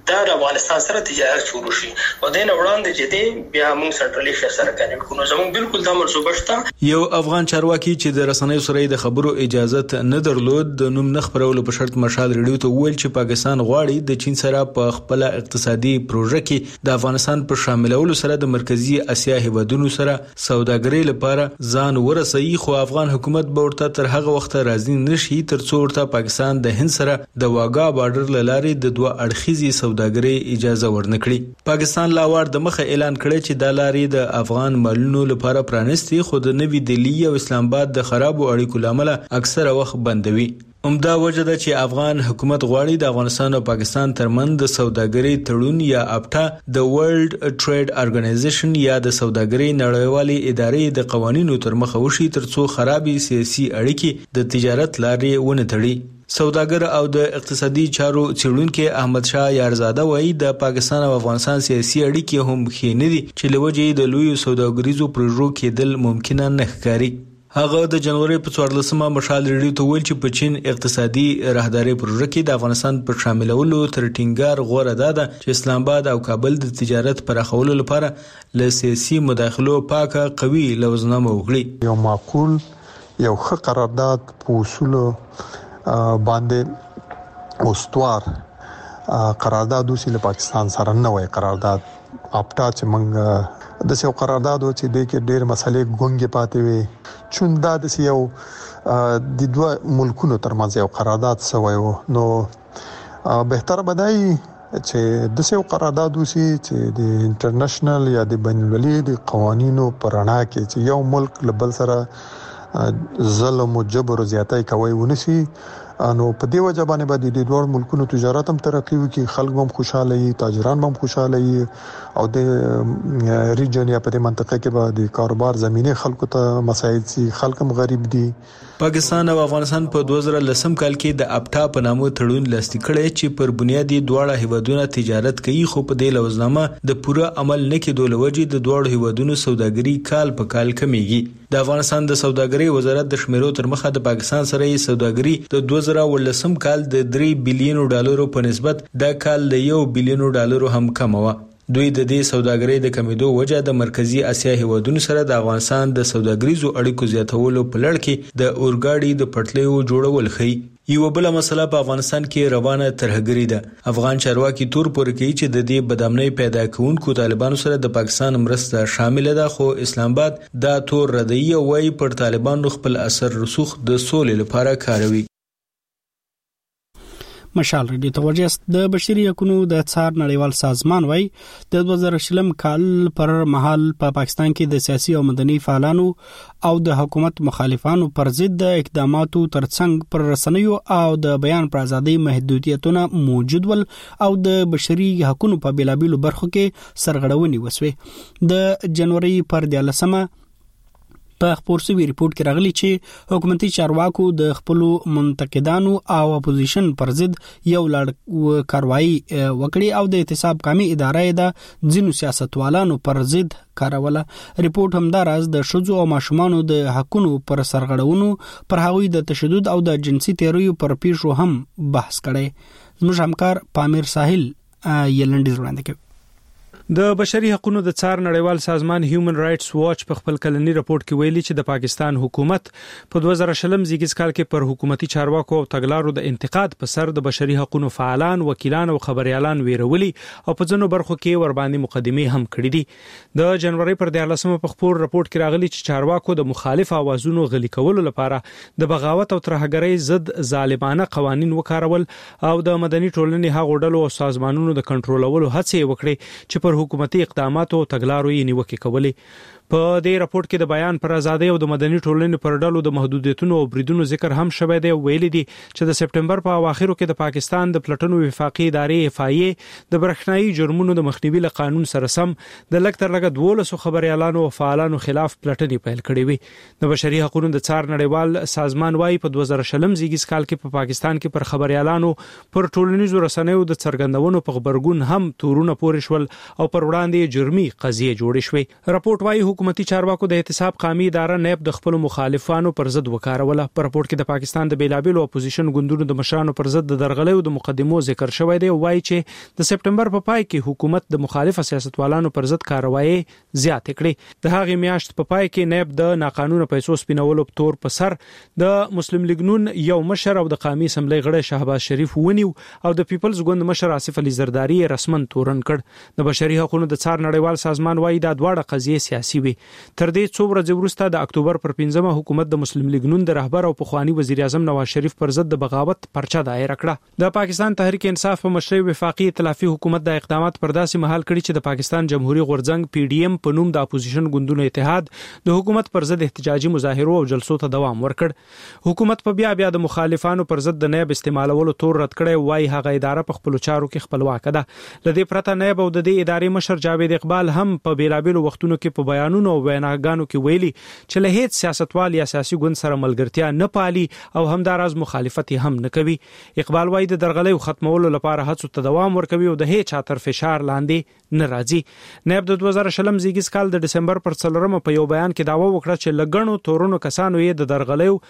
دا د افغانستان سره تجارت شروع شي او دین وړاندې چې دی بیا موږ سنټرل ایشیا سره کنیکټ کوو. زموږ بالکل دا منصوبه شته. یو افغان چارواکي چې د رسنیو سره د خبرو اجازه نه درلود د نوم نه خبرولو په شرط مشال ریډیو ته ویل چې پاکستان غواړي د چین سره په خپل اقتصادي پروژه کې د افغانستان په شاملولو سره د مرکزی اسیا هیوادونو سره سوداګرۍ لپاره ځان ورسوي، خو افغان حکومت به ورته تر هغه وخت راضي نشي ترڅو ورته پاکستان د هند سره د واګا بارډر لارې د دوه اړخیزي سوداګرۍ اجازه ورنکړي. پاکستان لا وار د مخه اعلان کړی چې د لارې د افغان مالونو لپاره پرانستي، خو د نوي دلی او اسلام آباد د خرابو اړیکو لامل اکثره وخت بندوي. عمده وجه ده چې افغان حکومت غواړي د افغانستان او پاکستان ترمنځ د سوداګرۍ تړون یا اپټا د ورلد ټریډ ارګنایزیشن یا د سوداګرۍ نړیوالې ادارې د قوانینو تر مخه وشي ترڅو خرابې سیاسي اړیکې د تجارت لارې ونه تړي. سوداګر او د اقتصادي چارو څېړونکو احمد شاه یارزاده وایي د پاکستان او افغانستان سیاسي اړیکې هم ښې نه دي چې لوجې د لوی سوداګریزو پروژو کېدل ممکن نه ښکاري. هغه د جنوري په 14مه مشال ریډیو ته ویل چې په چین اقتصادي راهداري پروژه کې د افغانستان پر شاملولو تر ټینګار غوړه ده چې اسلام آباد او کابل د تجارت پراخولو لپاره له سیاسي مداخلو پاکه قوي لوزنامه وکړي. یو معقول یو ښه قرارداد په اصول باندې استوار قرارداد اوسې له پاکستان سره نه وای. قرارداد اپټا چې موږ د یو قرارداد و چې د کې ډېر مسلې ګونګې پاتې وي چون دا د یو د دوه ملکونو ترمنځ یو قرارداد سوی و. نو بهتر بدای چې د یو قرارداد اوسې چې د انټرنیشنل یا د بین المللي د قوانینو پرانا کې چې یو ملک له بل سره ظلم او جبر او زیاتۍ کوي ونسی. نو په دې وجه باندې باندې د دوه ملکونو تجارت هم ترقی وکړي، خلک هم خوشاله وي، تاجران هم خوشاله وي او د ریجن یا په دې منطقه کې به د کاروبار زمينه خلکو ته مساعد سي. خلک هم غریب دي. پاکستان او افغانستان په 2010 کال کې د اپټا په نامه تړون لاسلیک کړی چې پر بنیادی دواړه هیوادونو تجارت کوي، خو په دې لوزنامه د پوره عمل نه کېدو لوجې د دواړو هیوادونو سوداګري کال په کال کمیږي. د افغانستان د سوداګرۍ وزارت د شمیرو تر مخه د پاکستان سره یې سوداګري د 2018 کال د 3 بلین ډالرو په نسبت د کال د 1 بلین ډالرو هم کم و. دوی د دې سوداګرۍ د کمیدو وجه د مرکزی اسیا هیوادونو سره د افغانستان د سوداګریزو اړیکو زیاتولو په لړ کې د اورګاډي د پټلیو جوړول ښيي. یو بل مسله په افغانستان کې روانه ترهګری ده. افغان چارواکي تور پورې کوي چې د دې بدامنۍ پیدا کوونکو طالبانو سره د پاکستان مرسته شامل ده، خو اسلام آباد دا تور ردی او وايي پر طالبانو خپل اثر رسوخ د سولې لپاره کاروي. مشال ریډیو ته ورجست د بشري حقوقو د څار نړیوال سازمان وای د 2020 کال پر مهال په پاکستان کې د سیاسي او مدني فعالانو او د حکومت مخالفانو پر ضد د اقداماتو ترڅنګ پر رسنیو او د بیان پر ازادي محدودیتونه موجود ول او د بشري حقوقو په بلابلو برخو کې سرغړونې وسوي. د جنوري پر 13 په خبر سوي ریپورت کې راغلي چې حکومتي چارواکو د خپل منتقدانو او اپوزیشن پر ضد یو لړ کاروایی وکړي او د احتساب قومي ادارې د ځینو سیاستوالانو پر ضد کاروله. ریپورت هم دا راز د شذو او ماشومانو د حقونو پر سرغړونو پر هغوی د تشدد او د جنسي تیریو پر پیښو هم بحث کړي. زموږ همکار پامیر ساحل یلندیز وړاندې کوي. د بشري حقوقو د څار نړیوال سازمان هیومن رائټس واچ په خپل کلنی راپورټ کې ویلي چې د پاکستان حکومت په 2020 زیږیز کال کې پر حکومتي چارواکو او تګلارو د انتقاد په سر د بشري حقوقو فعالان، وکیلان او خبريالان ویرولي او په ځینو برخو کې ور باندې مقدمه هم کړې دي. د جنوري پر 13 په خبر راپورټ کې راغلي چې چارواکو د مخالف اوازونو غلي کولو لپاره د بغاوت او ترهګرۍ ضد ظالمانه قوانين وکارول او د مدني ټولنې هغو ډلو او سازمانونو د کنټرولولو هڅې وکړي چې پر حکومتي اقداماتو او تګلارو یې نیوکه کولې. په دې راپورټ کې د بیان پر ازادۍ او د مدني ټولنې پر ډلو د محدودیتونو او بریدونو ذکر هم شوی دی. ویل دي چې د سپټمبر په اواخرو کې د پاکستان د پلټنو وفاقي ادارې FIA د برېښنايي جرمونو د مخنیوي له قانون سره سم د لږ تر لږه 12 خبريالانو او فعالانو خلاف پلټنې پیل کړې وي. د بشري حقوقو د څار نړیوال سازمان وايي په 2020 زیږیز کال کې په پاکستان کې پر خبريالانو پر ټولنیزو رسنیو د څرګندونو په خبرګون هم تورونه پورې شول او پر وړاندې جرمي قضیه جوړې شوې. راپورټ وايي حکومتي چارواکو د احتساب قومي اداره نیب د خپل مخالفانو پر ضد وکاروله. په راپورټ کې د پاکستان د بیلابیلو اپوزیشن ګوندونو د مشرانو پر ضد د درغلیو د مقدمو ذکر شوی دی. وایي چې د سپټمبر په پای کې حکومت د مخالف سیاستوالانو پر ضد کاروایی زیات کړي. د هغې میاشت په پای کې نیب د ناقانونه پیسو سپینولو په تور په سر د مسلم لیگ نون یو مشر او د قومي اسمبلی غړی شهباز شریف ونیو او د پیپلز ګوند مشر آصف علي زرداری رسمن تورن کړ. د بشري حقوقو د څار نړیوال سازمان وايي دا دواړه قضیې سیاسي وي. تر دې څو ورځې وروسته د اکتوبر پر 15 حکومت د مسلم لیگ نون د رهبر او پخوانی وزیر اعظم نواز شریف پر ضد د بغاوت پرچه دایر کړه. د پاکستان تحریک انصاف په مشرۍ وفاقي ائتلافي حکومت د اقدامات پر داسې مهال کړي چې د پاکستان جمهوریت غورځنګ PDM په نوم د اپوزیشن ګوندونو اتحاد د حکومت پر ضد احتجاجي مظاهرو او جلسو ته دوام ورکړ. حکومت په بیا د مخالفانو پر ضد د نیب استعمالولو تور رد کړی. وایي هغه اداره په خپل چارو کې خپلواک ده. لدې پرته نیب او د دې ادارې مشر جاوید اقبال هم په بیلابیلو وختونو کې په بیانونو او ویناګانو کې ویلي چې له هیڅ سیاستوال یا سیاسي ګوند سره ملګرتیا نه پالي او همداراز مخالفت هم نه کوي. اقبال وایي د درغلیو ختمولو لپاره هڅو ته دوام ورکوي او د هیڅ چا تر فشار لاندې نه راځي. نیب د 2020 زیږیز کال د ډسمبر پر 4 په یو بیان کې داوا وکړه چې لګڼو تورونو کسانو یې د درغلیو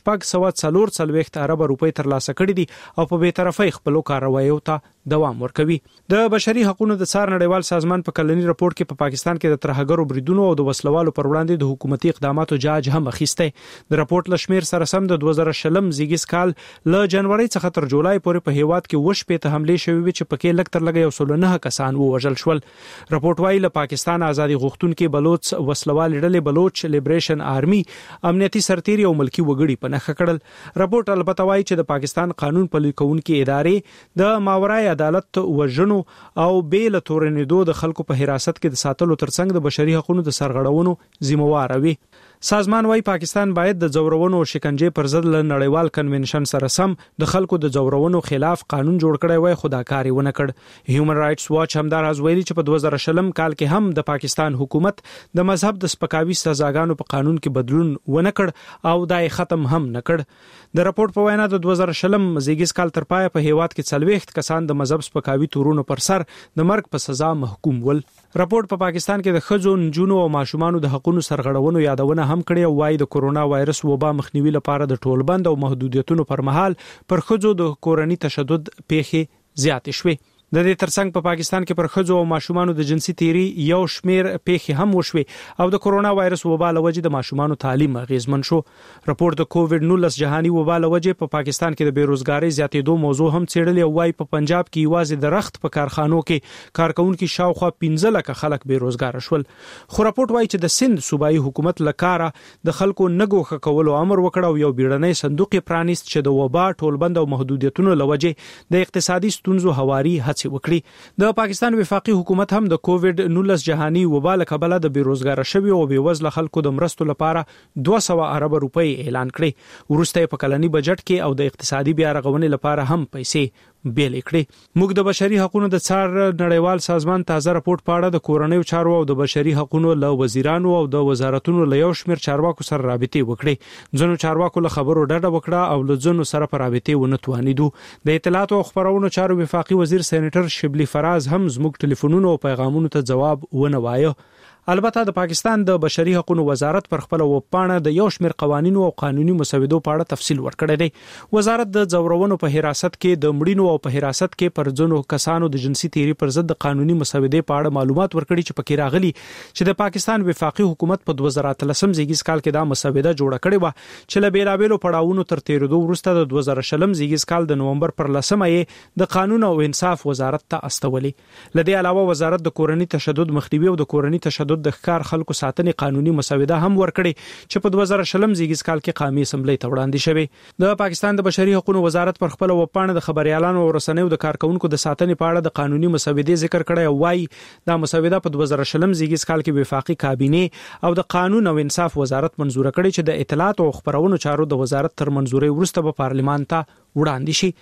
440 ارب روپۍ ترلاسه کړې دي او په بی‌طرفۍ خپل کاروایو ته دوام ورکوي. د بشري حقوقو د څار نړیوال سازمان په کلنی راپور کې په پاکستان کې د ترهګرو بریدونو او د وسلوالو پر وړاندې د حکومتي اقداماتو جاج هم اخیسته. د راپور لشمیر سره سم د 2020 زیږیز کال له جنوري څخه تر جولای پورې په هیواد کې وشپې ته حمله شوې چې پکې لږ تر لږه 109 کسان ووژل شول. راپور وايي له پاکستان ازادي غوښتونکو بلوچ وسلوال ډلې بلوچ لیبریشن آرمي امنیتي سرتیري او ملکی وګړي په نخښه کړل. راپور البته وايي چې د پاکستان قانون پلي کوونکې ادارې د ماورای عدالت وژنو او بیل تورنیدو د خلکو په حراست کې د ساتلو ترڅنګ د بشري حقوقو د سرغړونو ذمہوار وي. سازمان وايي پاکستان باید د زورونو او شکنجې پر ضد له نړیوال کنونشن سره سم د خلکو د زورونو خلاف قانون جوړ کړی وای خو دا کار ونه کړ. هیومن رائټس واچ همداراز ویلي چې په 2020 کال کې هم د پاکستان حکومت د مذهب د سپکاوي سزاګانو په قانون کې بدلون ونه کړ او دا ختم هم نه کړ. د راپور په وینا د 2020 زیږیز کال تر پای په هیواد کې 40 کسان د مذهب سپکاوي تورونو پر سر د مرګ په سزا محکوم ول. راپور په پاکستان کې د ښځو، نجونو او ماشومانو د حقوقو سرغړونو یادونه هم کړې او وايي د کورونا وایرس وبا مخنیوي لپاره د ټولبند او محدودیتونو پر مهال پر ښځو د کورني تشدد پیښې زیاتې شوې. د دې ترڅنګ په پاکستان کې پر ښځو او ماشومانو د جنسي تیری یو شمیر پیښې هم وشوي او د کورونا وایرس وبا لوجې د ماشومانو تعلیم اغیزمن شو. راپور د کووډ-19 جهاني وبا لوجې په پاکستان کې د بیروزګاری زیاتېدو موضوع هم څېړلې او وايي په پنجاب کې یوازې د رخت په کارخانو کې کارکونکو شاوخوا 15 لک خلک بیروزګار شول. خو راپور وايي چې د سند صوبایي حکومت لکاره د خلکو نګوخه کولو امر وکړ او یو بیړنۍ صندوق پرانیست چې د وبا ټولبند او محدودیتونو لوجې د اقتصادي ستونزو هواري وکړي. د پاکستان وفاقي حکومت هم د کووډ-19 جهاني وبا له کبله د بیروزګار شوی او بیوزله خلکو د مرستو لپاره 200 ارب روپۍ اعلان کړي. ورسته په کلنی بجټ کې او د اقتصادي بیا رغونې لپاره هم پیسې بیل کړي. موږ د بشري حقوقو د څار نړیوال سازمان تازه راپور پاړه د کورنیو چارو او د بشري حقوقو له وزیرانو او د وزارتونو له یو شمیر چارواکو سره رابطې وکړي. ځینو چارواکو له خبرو ډډه وکړه او له ځینو سره په رابطې ونه توانیدو. د اطلاعات او خبرونو چارو وفاقي وزیر سېنیټر شبلی فراز هم زموږ ټلیفونونو او پیغامونو ته جواب ونه وایو. البته د پاکستان د بشري حقوقو وزارت پر خپل وپاڼه د یو شمیر قوانینو او قانوني مسودو په اړه تفصیل ورکړی دی. وزارت د زورونو په حراست کې د مړینو او په حراست کې پر ځینو کسانو د جنسي تیری پر ضد قانوني مسودې په اړه معلومات ورکړي چې پکې راغلي چې د پاکستان وفاقي حکومت په 2013 زیږیز کال کې دا مسوده جوړه کړې و چې له بیلابیلو پړاوونو تر تیریدو وروسته د 2020 زیږیز کال د نومبر پر 10 د قانون او انصاف وزارت ته استولې. لدې علاوه وزارت د کورني تشدد مخنیوي او د کورني تشدد د ښکار خلکو ساتنې قانوني مسوده هم ورکړي چې په 2020 زیږیز کال کې قومي اسمبلی ته وړاندې شوه. د پاکستان د بشري حقوقو وزارت پر خپل وپاڼه د خبريالانو او رسنیو د کارکونکو د ساتنې په اړه د قانوني مسودې ذکر کړی او وايي دا مسوده په 2020 زیږیز کال کې وفاقي کابینه او د قانون او انصاف وزارت منزور کړي چې د اطلاعات او خبرونو چارو د وزارت تر منزوري وروسته په پارلمان ته وړاندې شي.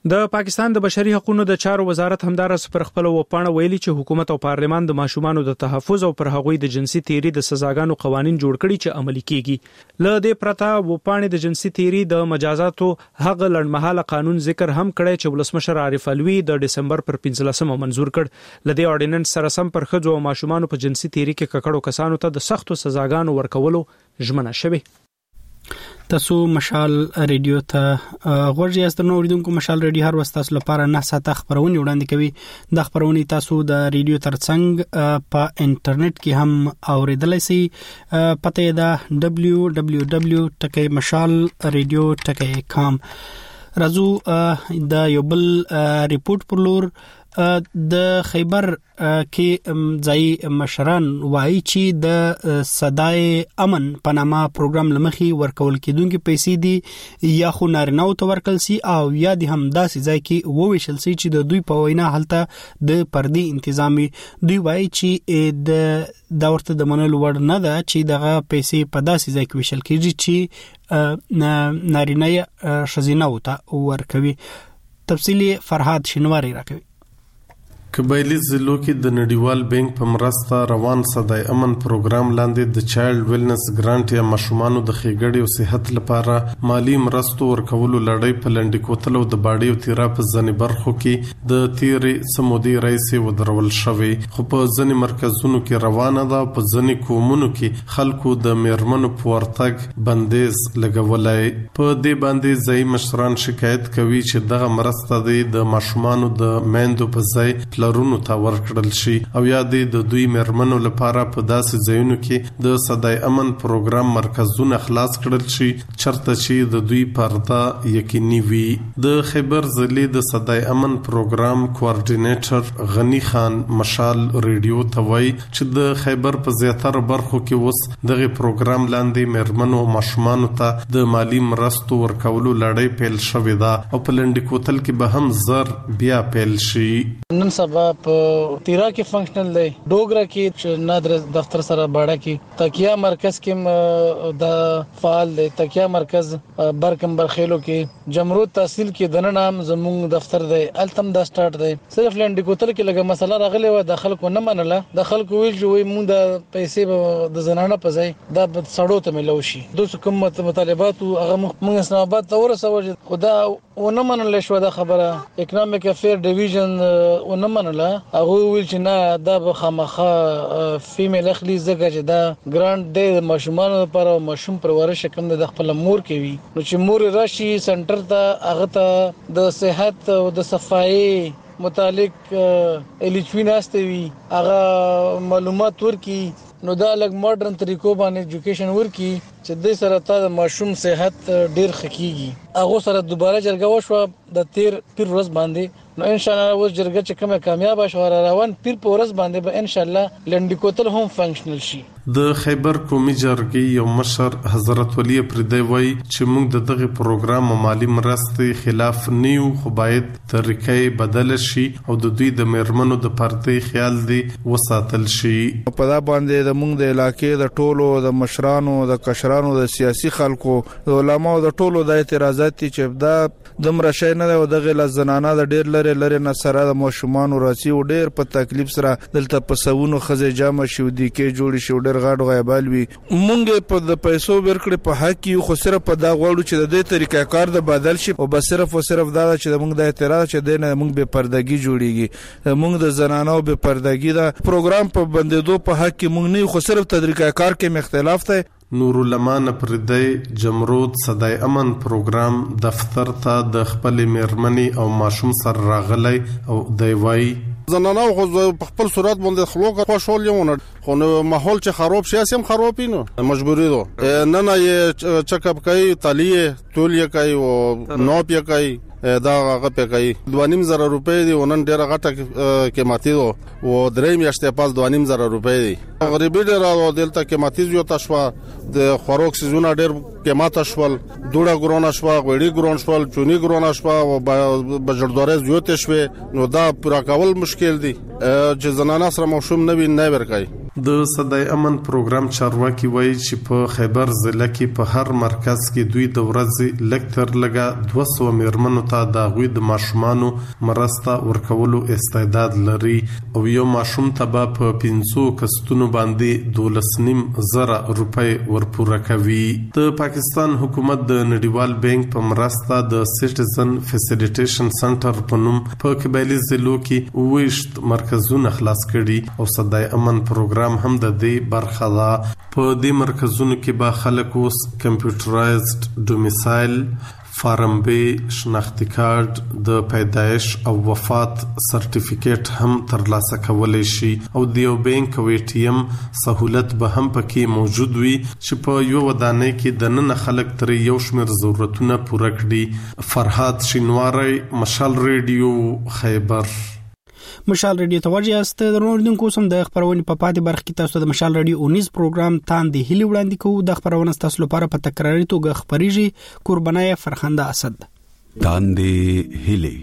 د پاکستان د بشري حقوقو د چارو وزارت همدارس پر خپل وپاڼه ویلي چې حکومت او پارلمان د ماشومانو د تحفظ او پر هغوی د جنسي تیری د سزاګانو قوانين جوړ کړي چې عملي کیږي. له دې پرته وپاڼه د جنسي تیری د مجازاتو هغه لړمحاله قانون ذکر هم کړی چې ولسمشر عارف علوي د دسمبر پر 15 منزور کړ. لدې اورډیننس سره سم پر خځو او ماشومانو په جنسي تیری کې ککړو کسانو ته د سختو سزاګانو ورکولو ژمنه شوه. تاسو مشال ریډیو ته غوړی است نو اوریدونکو مشال ریډیو هر وخت تاسو لپاره 9 ساعته خبرونه وړاندې کوي. د خبرونه تاسو د ریډیو ترڅنګ په انټرنیټ کې هم اوریدلای شئ. پته دا www.mashal.radio.com. راځو د یو بل ریپورت پر لور. د خیبر کې ځای مشران وایي چې د صدای امن پنامه پروګرام لمخي ورکول کېدونکې پیسې دي یا خو نارینه او تورکل سي او یا د هم داسې ځای کې وویشل سي چې د دوی په وینا حالته د پردي تنظیمي. دوی وایي چې د ورته د منلو وړ نه ده چې دغه پیسې په داسې ځای کې ویشل کېږي چې نارینه شزینه وته ورکوي. تفصیلی فرهاد شینواری راکوي. قبایلی ضلعو کې د نړیوال بانک په مرسته روان صدای امن پروګرام لاندې د چایلډ ویلنس ګرانټ یا ماشومانو د ښېګړې او صحت لپاره مالی مرستو ورکولو لړۍ په لنډی کوتل او د باډي او تیرا په ځنې برخو کې د تیرې سمودي رئیس ودرول شوی، خو په ځنې مرکزونو کې روانه ده. په ځنې کومونو کې خلکو د میرمنو په ورتګ بندیز لګولای. په دې باندې ځای مشران شکایت کوي چې دغه مرسته د ماشومانو د میندو په ځای لرونو ته ورکړل شي او یا د دوی میرمنو لپاره په داسې ځایونو کې د صدای امن پروګرام مرکزونه خلاص کړل شي چرته چې د دوی پرده یقیني وي. د خیبر ضلع د صدای امن پروګرام کوارډینیټر غنی خان مشال ریډیو ته وایي چې د خیبر په زیاتره برخو کې اوس دغه پروګرام لاندې میرمنو او ماشومانو ته د مالی مرستو ورکولو لړۍ پیل شوې ده او په لنډی کوتل کې به هم زر بیا پیل شي. نن سبا په تیرا کې فنکشنل دی، ډوګرا کې نادر دفتر سره باړه کې تکیا مرکز کې د فعال دی، تکیا مرکز برکم برخېلو کې جمرود تحصیل کې د نام زموږ دفتر دی، التم دا سٹارټ دی. صرف لنډی کوتل کې لګه مسله راغلی و، د خلکو نه منله، د خلکو ویل چې موږ د پیسې د زنانه په ځای د سړو ته ملو شي. د کوم مطالبات هغه موږ اسلام آباد ته ورسول، خدا ونه منل شو دا خبره. اکونومیک افیر ډیویژن ونه منله، هغه ویل چې نه دا به خامخا فیمیل اخلي زګه چې دا ګرانټ دی ماشومان لپاره او ماشوم پرورش کوم د خپل مور کوي. نو چې مور راشي سنټر ته هغه ته د صحت او د صفایي متعلق الیچوین استوي هغه معلومات ورکي. نو دا لګ ماډرن طریقو باندې ایجوکیشن ورکي چې د سره ته ماشوم صحت ډیر خکېږي. هغه سره دوباره جرګه وشو د تیر پیر ورځ باندې. نو ان شاء الله اوس جرګه چې کومه کامیاب شو روان پیر په ورځ باندې به ان شاء الله لنډی کوتل هم فنکشنل شي. د خیبر قومي جرګې یو مشر حضرت ولی پردی وای چې موږ دغه پروګرام او مالی مرستې خلاف نیو، خو باید طریقې بدل شي او د دوی د میرمنو د پردې خیال دی وساتل شي. په دا باندې د موږ د علاقې د ټولو د مشرانو د کشرانو د سیاسي خلکو د علماو د ټولو د اعتراضات چې دا دمر شي نه او دغه زنانه د ډیر لره نه سره د ماشومان راځي او ډیر په تکلیف سره دلته په سونو خزه جامه شو دي کې جوړ شي ډیر غاډ غیبال وي. مونږ په د پیسو ورکړې په حق کې خو صرف په دا غوړو چې د دې طریقې کار د بدل شي او بس صرف دا چې مونږ د اعتراض چې د نه مونږ به پردګي جوړيږي. مونږ د زنانو به پردګي دا پروګرام په بندیدو په حق کې مونږ نه خو صرف طریقې کار کې مختلف دی. نور المان پردی جمرود صدای امن پروګرام دفتر ته د خپل میرمنی او ماشوم سره راغلی او دیوای زنانه خو په خپل صورت باندې خلوق خوشحال یمونه خو ماحول چې خراب شي سم خرابې نو مجبوری ده نه یې چک اپ کوي تالیه تولیه کوي او نوپ یې کوي دا هغه په کوي 2.5 روپے دی ونن ډیره غټه قیمتي دو او درې میاشتې پاس 2.5 روپے دی غریبی ډیره دلته قیمتي یو تشوا د خوراک سيزونه ډیر قیمت شول دوړه ګرونه شو غوړي ګرون شول چونی ګرونه شو او بجردوري زیات شوه نو دا پورا کول مشکل دي چې زنانه سره موشوم نه وي نه ورکای د صدای امن پروګرام چارواکي وایي چې په خیبر ضلع کې په هر مرکز کې دوی د ورځې لکتر لګا 200 میرمنو ته د غوي د ماشومانو مرسته ورکولو استعداد لري او یو ماشوم ته په 500 کستونو باندې 12.5 روپۍ ورپوره کوي. د پاکستان حکومت د نړیوال بانک په مرسته د سټیزن فیسیلیټیشن سنټر په نوم په قبایلی ضلعو کې وښت مرکزونه خلاص کړي او صدای امن پروګرام هم د دې برخه ده. په دې مرکزونو کې به خلک اوس کمپیوټرایزډ ډومیسایل فارم بی شناختی کارت د پیدایش او وفات سرټیفیکیټ هم ترلاسه کولای شي او د یو بانک او ATM سہولت به هم پکې موجود وي چې په یو ودانۍ کې د نن خلک تر یو شمیر ضرورتونه پوره کړي. فرهاد شینواری، مشال ریډیو، خیبر. مشال ریډیو ته وجه است درنوردونکو سم د خبرونې په پاتې برخه کې تاسو د مشال ریډیو 19 پروګرام تاندې هلي وړاندې کوو. د خبرونه تاسو لپاره په تکراري توګه خبريږي. قربانای فرخنده اسد. تاندې هلي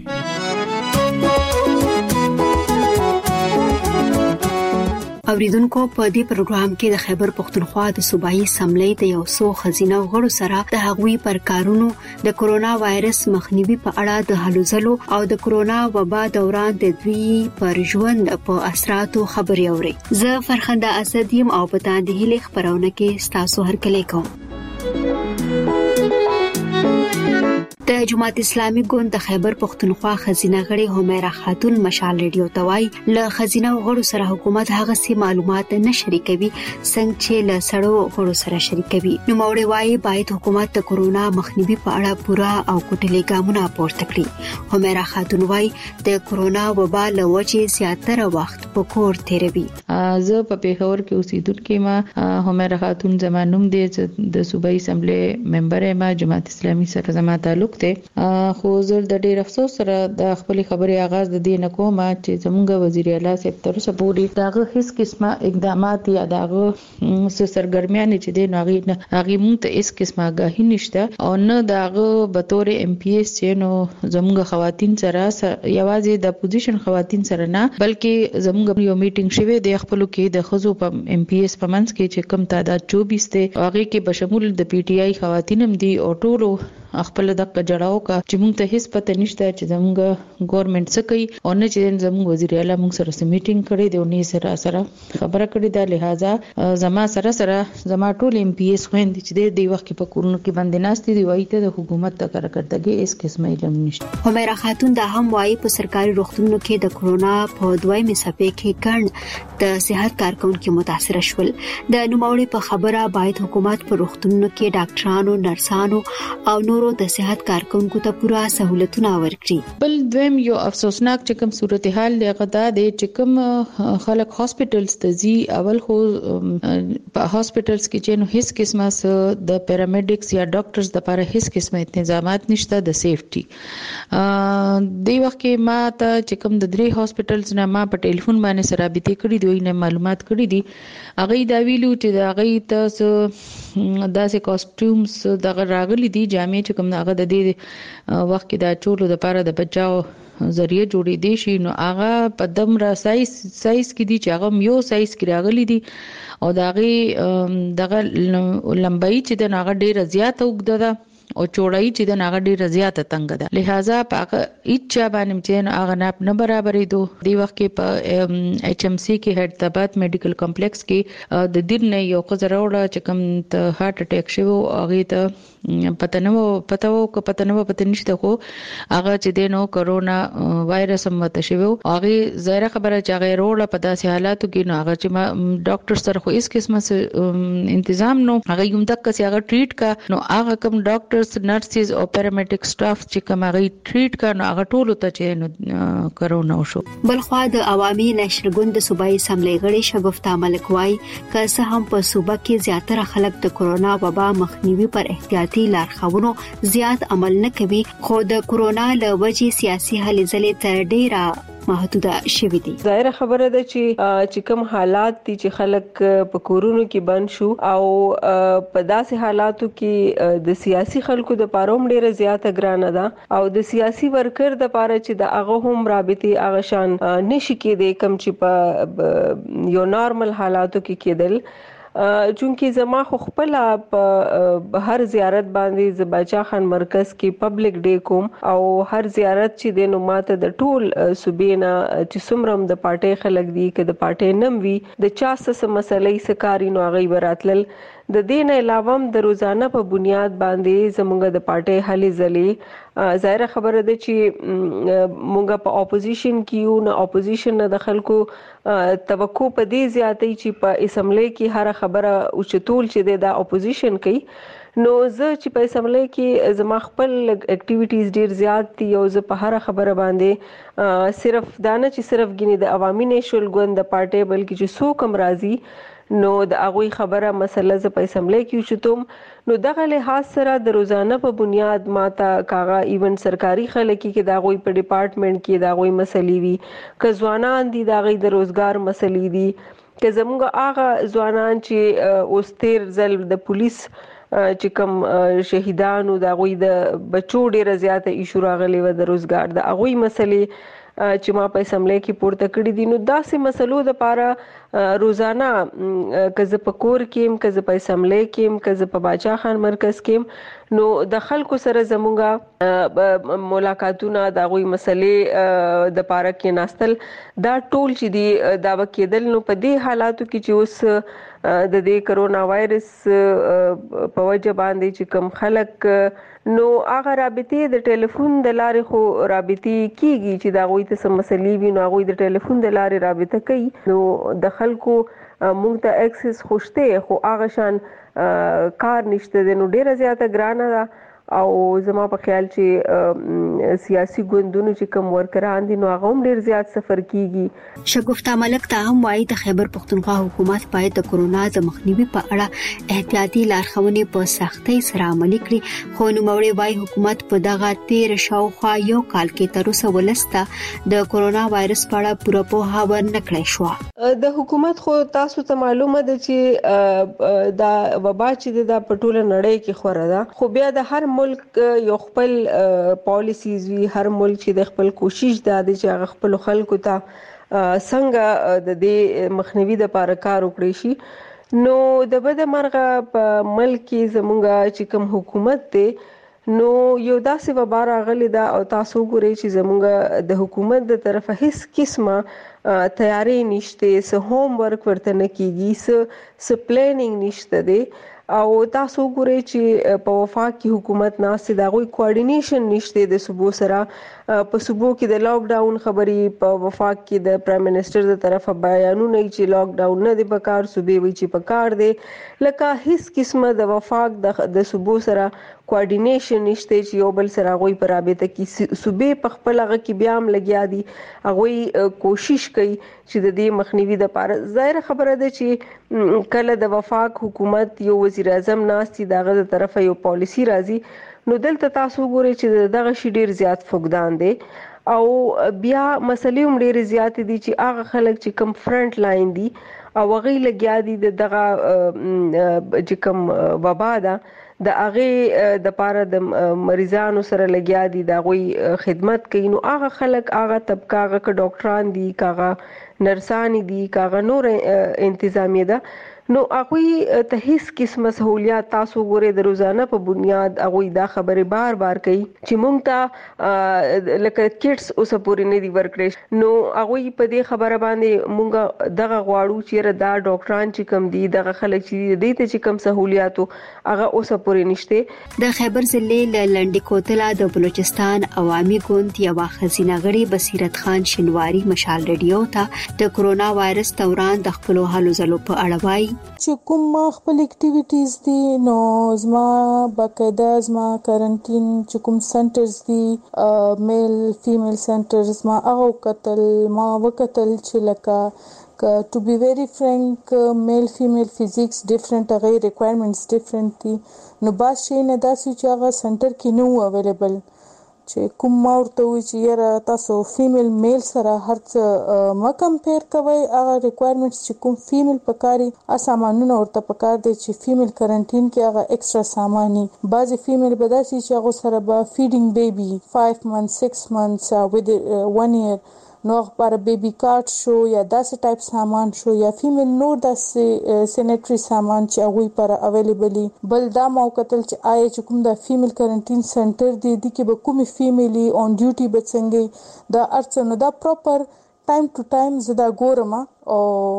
اوریدونکو په دې پروګرام کې د خیبر پختونخوا د صوبایي اسمبلی د یو څو خزینه غړو سره د هغوی پر کارونو د کورونا وایرس مخنیوي په اړه د هلو ځلو او د کورونا وبا دوران د دوی پر ژوند په اثراتو خبري اوري. زه فرخنده اسد یم او په تاندې هلي خبرونه کې تاسو هرکلی کوم. د جماعت اسلامي ګوند د خیبر پختونخوا خزینه غړي همیرا خاتون مشال ریډیو توای له خزینه غړو سره حکومت هغه سي معلومات نه شریکوي څنګه چې له سړو غړو سره شریکوي. نو موړي وايي باید حکومت د کورونا مخنیوي په اړه پورا او کوټلې ګامونه پورته کړي. همیرا خاتون وايي د کورونا وبا له وجې زیاتره وخت په کور تیروي. زه په پیښور کې اوسیدونکو ما همیرا خاتون زمانوم دي د صوبایي اسمبلی ممبر ما جماعت اسلامي سره زما تعلق خو زه د ډیر افسوس سره د خپل خبري آغاز د دې نه کوم چې زموږ وزیر اعلی صاحب تر اوسه پورې داغه هیڅ قسمه اقدامات یا داغه سرګرمیان چې د هغه مونږ ته هیڅ قسمه آگاهی نشته او نه داغه به تور MPS چې نو زموږ خواتین سره یوازې د اپوزیشن خواتین سره نه بلکې زموږ یو میټینګ شوه د خپل کې د خزو په MPS په منځ کې چې کم تعداد 24 ته هغه کې بشمول د PTI خواتینم دي او ټولو خپل د جړاو کا چې موږ ته هیڅ پته نشته چې زموږ ګورنمنت څه کوي او نه چې زموږ وزیر اعلی موږ سره میټینګ کړی دی او نه سره خبره کړې ده. لہذا زما سره زما ټول MPS خويندې چې د دې وخت په کورونو کې باندې ناشتي دی وایي ته د حکومت ته کارکړدګي اس قسمه علم نشته. همیرا خاتون دا هم وایي په سرکاري روغتونونو کې د کورونا په دویمه څپې کې ګڼ د صحت کارکونکو متاثر شول. د نوموړي په خبره باید حکومت په روغتونونو کې ډاکټرانو، نرسانو او نورو د صحت کارکونکو ته پورا سہولتونه ورکړي. بل دویم یو افسوسناک چې کوم صورتحال لغدا د چې کوم خلک هاسپټلز ته ځي اول خو په هاسپټلز کې چې نو هیڅ قسمه د پیرامیډکس یا ډاکټرز د لپاره هیڅ قسمه تنظیمات نشته د سیفټي. د وخت کې ما ته چې کوم د درې هاسپټلز نه ما په ټلیفون باندې سره رابطه کړې دوی نه معلومات کړې دي هغه دا ویلو چې دا هغه ته داسې کاستیومز دغه راغلي دي جامې چې کوم هغه د دې وخت کې د چولو د لپاره د بچاو ذریعہ جوړې دي شي نو هغه په دمره سایز کې دي چې هغه یو سایز کې راغلي دي او دغه لمبای چې د هغه ډیره زیاته وګده ده او چوړای چې د هغه ډیره زیاته تنگ ده. لہذا په اچا باندې چې هغه نه برابرې دو دی وخت کې په HMC کې هیدرآباد میډیکل کمپلیکس کې د دیر نه یو خزروړه چې کوم ته هارت اٹیک شوی هغه ته پته نشته خو هغه چې دینو کورونا وایرس هم مت شوی هغه ظاهر خبره چې هغه وروړه په داسې حالاتو کې نو هغه چې ډاکټر سره خو هیڅ قسمه تنظیم نو هغه یم تک چې هغه ټریټ کا نو هغه کوم ډاکټرز نرسز او پیرامیډیک سټاف چې کوم هغه ټریټ کا نو هغه ټول ته چې کورونا شو. بلخوا د عوامي نشر ګوند صوبایي اسمبلی غړي شګفتا ملک وايي که څه هم په صوبه کې زیاتره خلک د کورونا وبا مخنیوي پر احتیاطي لارښوونو زیات عمل نه کوي خو د کورونا له وجې سیاسي هلې ځلې تر ډیره محدوده شوي دي. ظاهر خبره ده چې کوم حالات دي چې خلک په کورونو کې بند شو او په داسې حالاتو کې د سیاسي خلکو د پاروم ډیره زیاته ګرانه ده او د سیاسي ورکر د پاره چې د هغه هم رابطي هغه شان نشي کېدی کم چې په یو نارمل حالاتو کې کېدل چونکی زما خو خپل په هر زیارت باندې زباچا خان مرکز کې پبلک ډے کوم او هر زیارت چې د نوماته د ټول صوبینا چې سمرم د پارټي خلک دي کې د پارټي نم وی د چا څه مسلې سکاري نو غي براتل د دین علاوه د روزانه په بنیاد باندې زموږ د پارټي حالي زلي ظاهر خبره ده چې موږ په اپوزیشن کې یو نه اپوزیشن نه د خلکو توقع په دې زیاتې چې په اسمبلی کې هر خبره او چتول چې د اپوزیشن کوي نو زه چې په اسمبلی کې زما خپل اکټیویټیز ډیر زیات دي او زه په هر خبره باندې صرف دانه چې صرف غني د عوامي نېشنل ګوند د پارټي بلکې چې سو کم راضي نو د اغوی خبره مسله ز په اسمبلی کې شتم نو دغه له سره د روزانه په بنیاد ماته کاغه ایون سرکاري خلک کې د اغوی په ډپارټمنټ کې د اغوی مسلې وي ک ځوانان دي د اغوی د روزګار مسلې دي ک زموږ اغه ځوانان چې اوس تیر ځل د پولیس چې کوم شهیدانو د اغوی د بچو ډیره زیاته ایشو راغلي و د روزګار د اغوی مسلې چې ما په اسمبلی کې پورته کړی دي نو داسې مسلو د پاره روزانه کزه په کور کې کزه په اسمبلی کې کزه په باچا خان مرکز کې نو د خلکو سره زمونږه ملاقاتونه د غوي مسلې د پاره کې ناستل دا ټول چې دی دا وکیدل نو په دې حالاتو کې چې اوس د دې کرونا وایرس په وجه باندې چې کم خلک نو هغه رابطې د ټلیفون د لارې خو رابطې کیږي چې دا غوي ته سم مسلې وي نو غوي د ټلیفون د لارې رابطه کوي نو د خلکو مونږ ته اکسس خوشته خو هغه شان کار نشته نو ډیره زیاته ګرانه ده او زما په خیال چې سیاسي ګوندونو چې کوم ورکران دي نو هغه هم ډیر زیات سفر کیږي. شګفتا ملک ته هم وايي د خیبر پختونخوا حکومت باید د کرونا د مخنیوي په اړه احتیاطي لارښوونې په سختۍ سره عملي کړي خو نو موري وايي حکومت په دغه 13 شاوخوا یو کال کې تر اوسه ولسته د کرونا وایرس په اړه پوره پوهه ورنکړې شو. د حکومت خو تاسو ته معلومه ده چې دا وبا چې د پټوله نړۍ کې خوره ده خو بیا د هر ملک یو خپل پالیسیز وی هر ملک چې د خپل کوشش د چې خپل خلکو ته څنګه د دې مخنیوي د لپاره کار وکړي شي نو د بده مرغه په ملک کې زمونږ چې کوم حکومت دی نو یو داسې وبا راغلی دا او تاسو ګورئ چې زمونږ د حکومت د طرفه هیڅ قسمه تیاری نشته سه هوم ورک ورته نه کیږي سه پلانینګ نشته دی او تاسو ګورئ چې په وفاق کې حکومت ناسې دا غوي کوارډینیشن نشته د صوبو سره په صوبو کې د لاک ډاون خبري په وفاق کې د پرایم منسٹر د طرفه بیانونه چې لاک ډاون نه دی پکار صوبې وی چې پکار دی لکه هیڅ قسمه د وفاق د صوبو سره کوارډینیشن نشته چې یو بل سره غوي پر رابطه کې صوبې په خپل هغه کې بیا هم لګیا دي هغه کوشش کوي چې د دې مخنیوي د لپاره ظاهر خبره ده چې کله د وفاق حکومت یو وزیر اعظم ناستي دغه د طرفه یو پالیسی راځي نو دلته تاسو ګورئ چې دغه شی ډیر زیات فقدان دي او بیا مسلې هم ډیر زیات دي چې هغه خلک چې کم فرنٹ لاین دي او هغه لګیا دي دغه چې کم وبا ده د هغه د پاره د مریضانو سره لګیا دي د غوي خدمت کوي نو هغه خلک هغه طبقه هغه ډاکټران دي کاغه نرسانی دي کاغه نور انتظامیه ده نو هغه ته هیڅ قسمه سہولیات تاسو ګوره د روزانه په بنیاد هغه دا خبره بار بار کوي چې مونږ ته لکه کټس اوس پورې نه دی ورکړي نو هغه په دې خبره باندې مونږ دغه غواړو چې دا ډاکټران چې کم دي دغه خلک چې دې ته چې کم سہولیاتو هغه اوس پورې نشته. د خیبر ضلع لنډی کوتلا د بلوچستان عوامي ګوند یو خزینه غړي بصیرت خان شنواری مشال ریډیو ته د کرونا وایرس دوران د خپل حالو زلو په اړه وایي چې کوم خپل اکټیویټیز دي نو زما باقاعده زما کارنټین چې کوم سنټرز دي میل فیمیل سنټرز ما هغه وکتل چې لکه to be very frank male female physics different هغه requirements different دي نو باز شي نه داسې چې هغه سنټر کې نو اویلیبل چې کوم ورته وی چې یاره تاسو فیمیل میل سره هرڅ ما کمپیر کوي هغه ریکوایرمنټس چې کوم فیمیل پکاري سامانونه ورته پکار دي چې فیمیل کرنټین کې هغه ایکسترا ساماني بعضي فیمیل بداسي چې هغه سره به فیډینګ بیبي 5 months 6 months with 1 year نو پر بیبي کارت شو یا داسې ټایپ سامان شو یا فیمیل نور داسې سینټری سامان چې هغه پر اویلیبلی بل دا مو کتل چې آیا چې کوم د فیمیل کرنټین سنټر دی د کې به کومي فیمیلی اون ډیوټي بچنګي دا ارڅنو دا پراپر ټایم ټو ټایم زدا ګورم او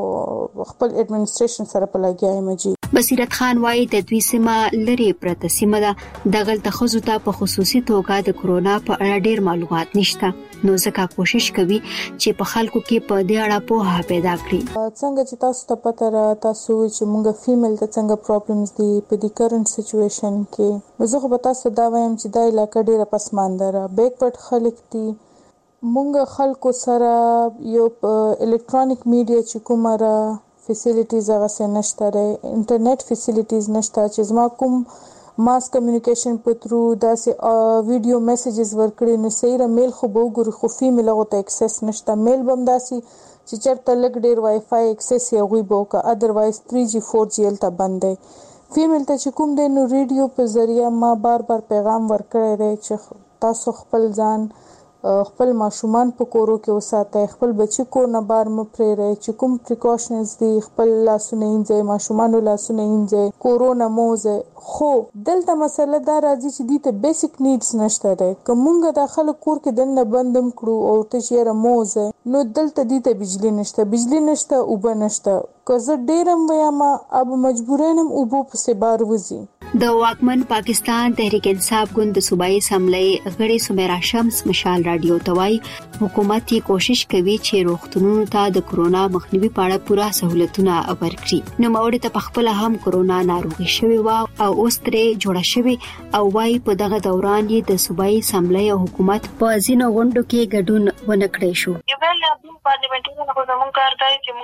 خپل اډمنستریشن سره په لګیایم جی بصیرت خان وايي د دوی سیمه لري پرته سیمه ده دغل تخصص ته په خصوصي توګه د کورونا په اړه ډیر معلومات نشته نو ځکه کوشش کوي چې په خلکو کې په دې اړه پوهه پیدا کړي څنګه چې تاسو ته پته را تاسو چې موږ فیمیل ته څنګه پرابلمز دي په دې کرنٹ سچويشن کې زه خو به تاسو دا وایم چې دا علاقې ډیره پسماندره بیکورډ خلک دي مونږ خلکو سره یو الکترونیک میډیا چې کومه فیسیلیټیز هغه څه نشته ری انټرنیټ فیسیلیټیز نشته چې زما کوم ماس کمیونیکیشن په ترو داسې ویډیو میسیجز ورکړي نو سیره میل خو به وګوري خو فیمیل هغه ته اکسس نشته میل بم داسې چې چرته لګ ډیر وای فای اکسس یې غوي بوکا ادروایز 3G 4G ال ته بند دی فیمیل ته چې کوم دی نو ریډیو په ذریعہ ما بار پیغام ورکړی ری چې تاسو خپل ځان خپل ماشومان په کورو کې وساتئ خپل بچی کو نه بار م پرې چې کوم پریکاشنز دي خپل لاسونه یې ماشومان لاسونه یې کورونا موزه خو دلته مسله دا راځي چې دې ته بیسیک نیډز نشته ده کومګه داخله کور کې دنه بندم کړو او ته چیرې موزه نو دلته دې ته بجلی نشته او بنشته که زه ډیرم وایم اب مجبورینم او په سبار وزي د واکمن پاکستان تحریک انصاف ګوند د صوبایي اسمبلی غړي سمیرا شمس مشال رادیو توای حکومت یې کوشش کوي چې روغتونونو ته د کورونا مخنیوي په اړه پوره سہولتونه ورکړي نو موږ ته خپل هم کورونا ناروغي شوی و او اوس ترې جوړه شوی او وايي په دغه دوران یې د صوبایي اسمبلی او حکومت په ځینو غونډو کې ګډون ونکړي شو یو بل پارلیمنټي نه زموږ کار دی چې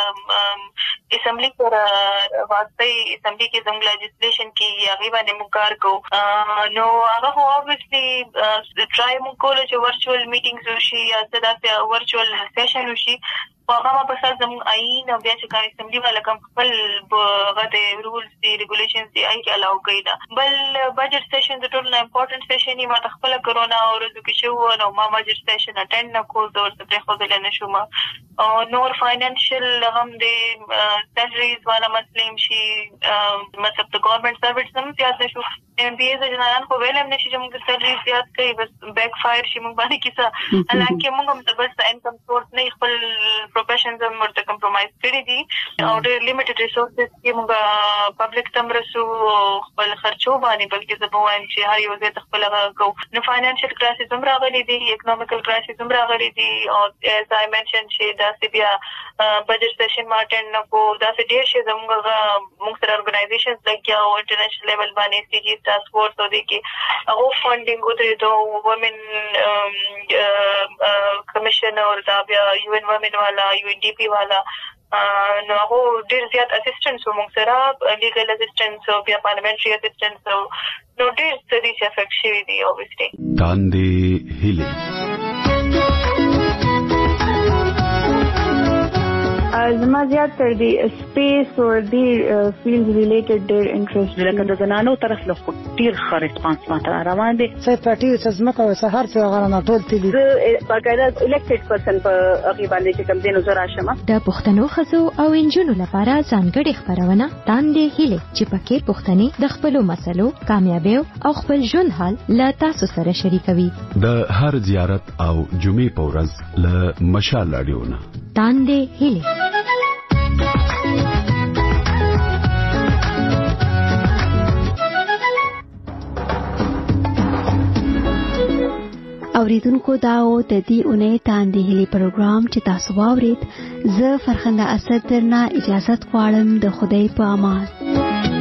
موږ اسمبلی پر واسطه اسمبلی کې زموږ لیجسلیشن کې هغه باندې موږ کار کوو نو هغه obviously try موږ کول چې ورچوال میټینګز وشي یا څه ورچوال سیشن وشي هغه په اساس زموږ آئین او بیا چې کوم اسمبلی والا کوم خپل غته رولز دي ریګولیشنز دي آی کې الاو کوي دا بل بجټ سیشن د ټول نه امپورټنت سیشن یې ما خپل کورونا او ورځو کې شو نو ما بجټ سیشن اټینډ نه کول دا ورته خو دل نه شوم او نور فاینانشل هم د سیلریز والا مسلم شي مطلب د ګورنمنت سرویس هم زیات شو ام بي از جنان خو ویلم نشي چې موږ سیلری زیات کوي بس بیک فایر شي موږ باندې کیسه حالانکه موږ هم د بس انکم سورس نه خپل پروفیشنز هم ورته کمپرمایز کړی دي او ډېر لیمیټډ ریسورسز کې موږ پبلک تمرسو خپل خرچو باندې بلکې زه به وایم چې هر یو ځای خپل کو نو فاینانشل کرایسس هم راغلي دي اکونومیکل کرایسس هم راغلي دي او as I mentioned چې دا بیا بجټ سیشن مارټن کو دا ډېر شي زموږ سره اورګنایزیشنز لګیا او انټرنیشنل لیول باندې سي جی ټاسک فورس او دي کې هغه فاندینګ ورته دو وومن کمیشن او دا بیا یو ان وومن والا یو ان ډي پی والا نو هغه ډېر زیات اسسټنټس موږ سره لیګل اسسټنټس او بیا پارلیمنټري اسسټنټس نو ډېر ستدي چې افیکټ شوی دی اوبویسلی تاندې هیله زما زیات تر دی سپیس او دی فیلډ ریلیټډ ډېر انټرست لکه د زنانو طرف له ډېر ښه ریسپانس ماته روان دي څه پټي څه زمکه او سهار څه غره نه ټول تلي باقاعده الیکټډ پرسن په هغه باندې چې کوم دینو زرا شمه د پښتنو خزو او انجونو لپاره ځانګړي خبرونه تاندې هیله چې پکې پښتني د خپل مسلو کامیابی او خپل ژوند حال لا تاسو سره شریکوي د هر زیارت او جمعې په ورځ له مشال اړیونه تاندې هیله اوریدونکو داو د دې اونۍ تاندې هلي پروګرام چې تاسو واورید زه فرخنده اسد درنه اجازه غواړم د خدای په امان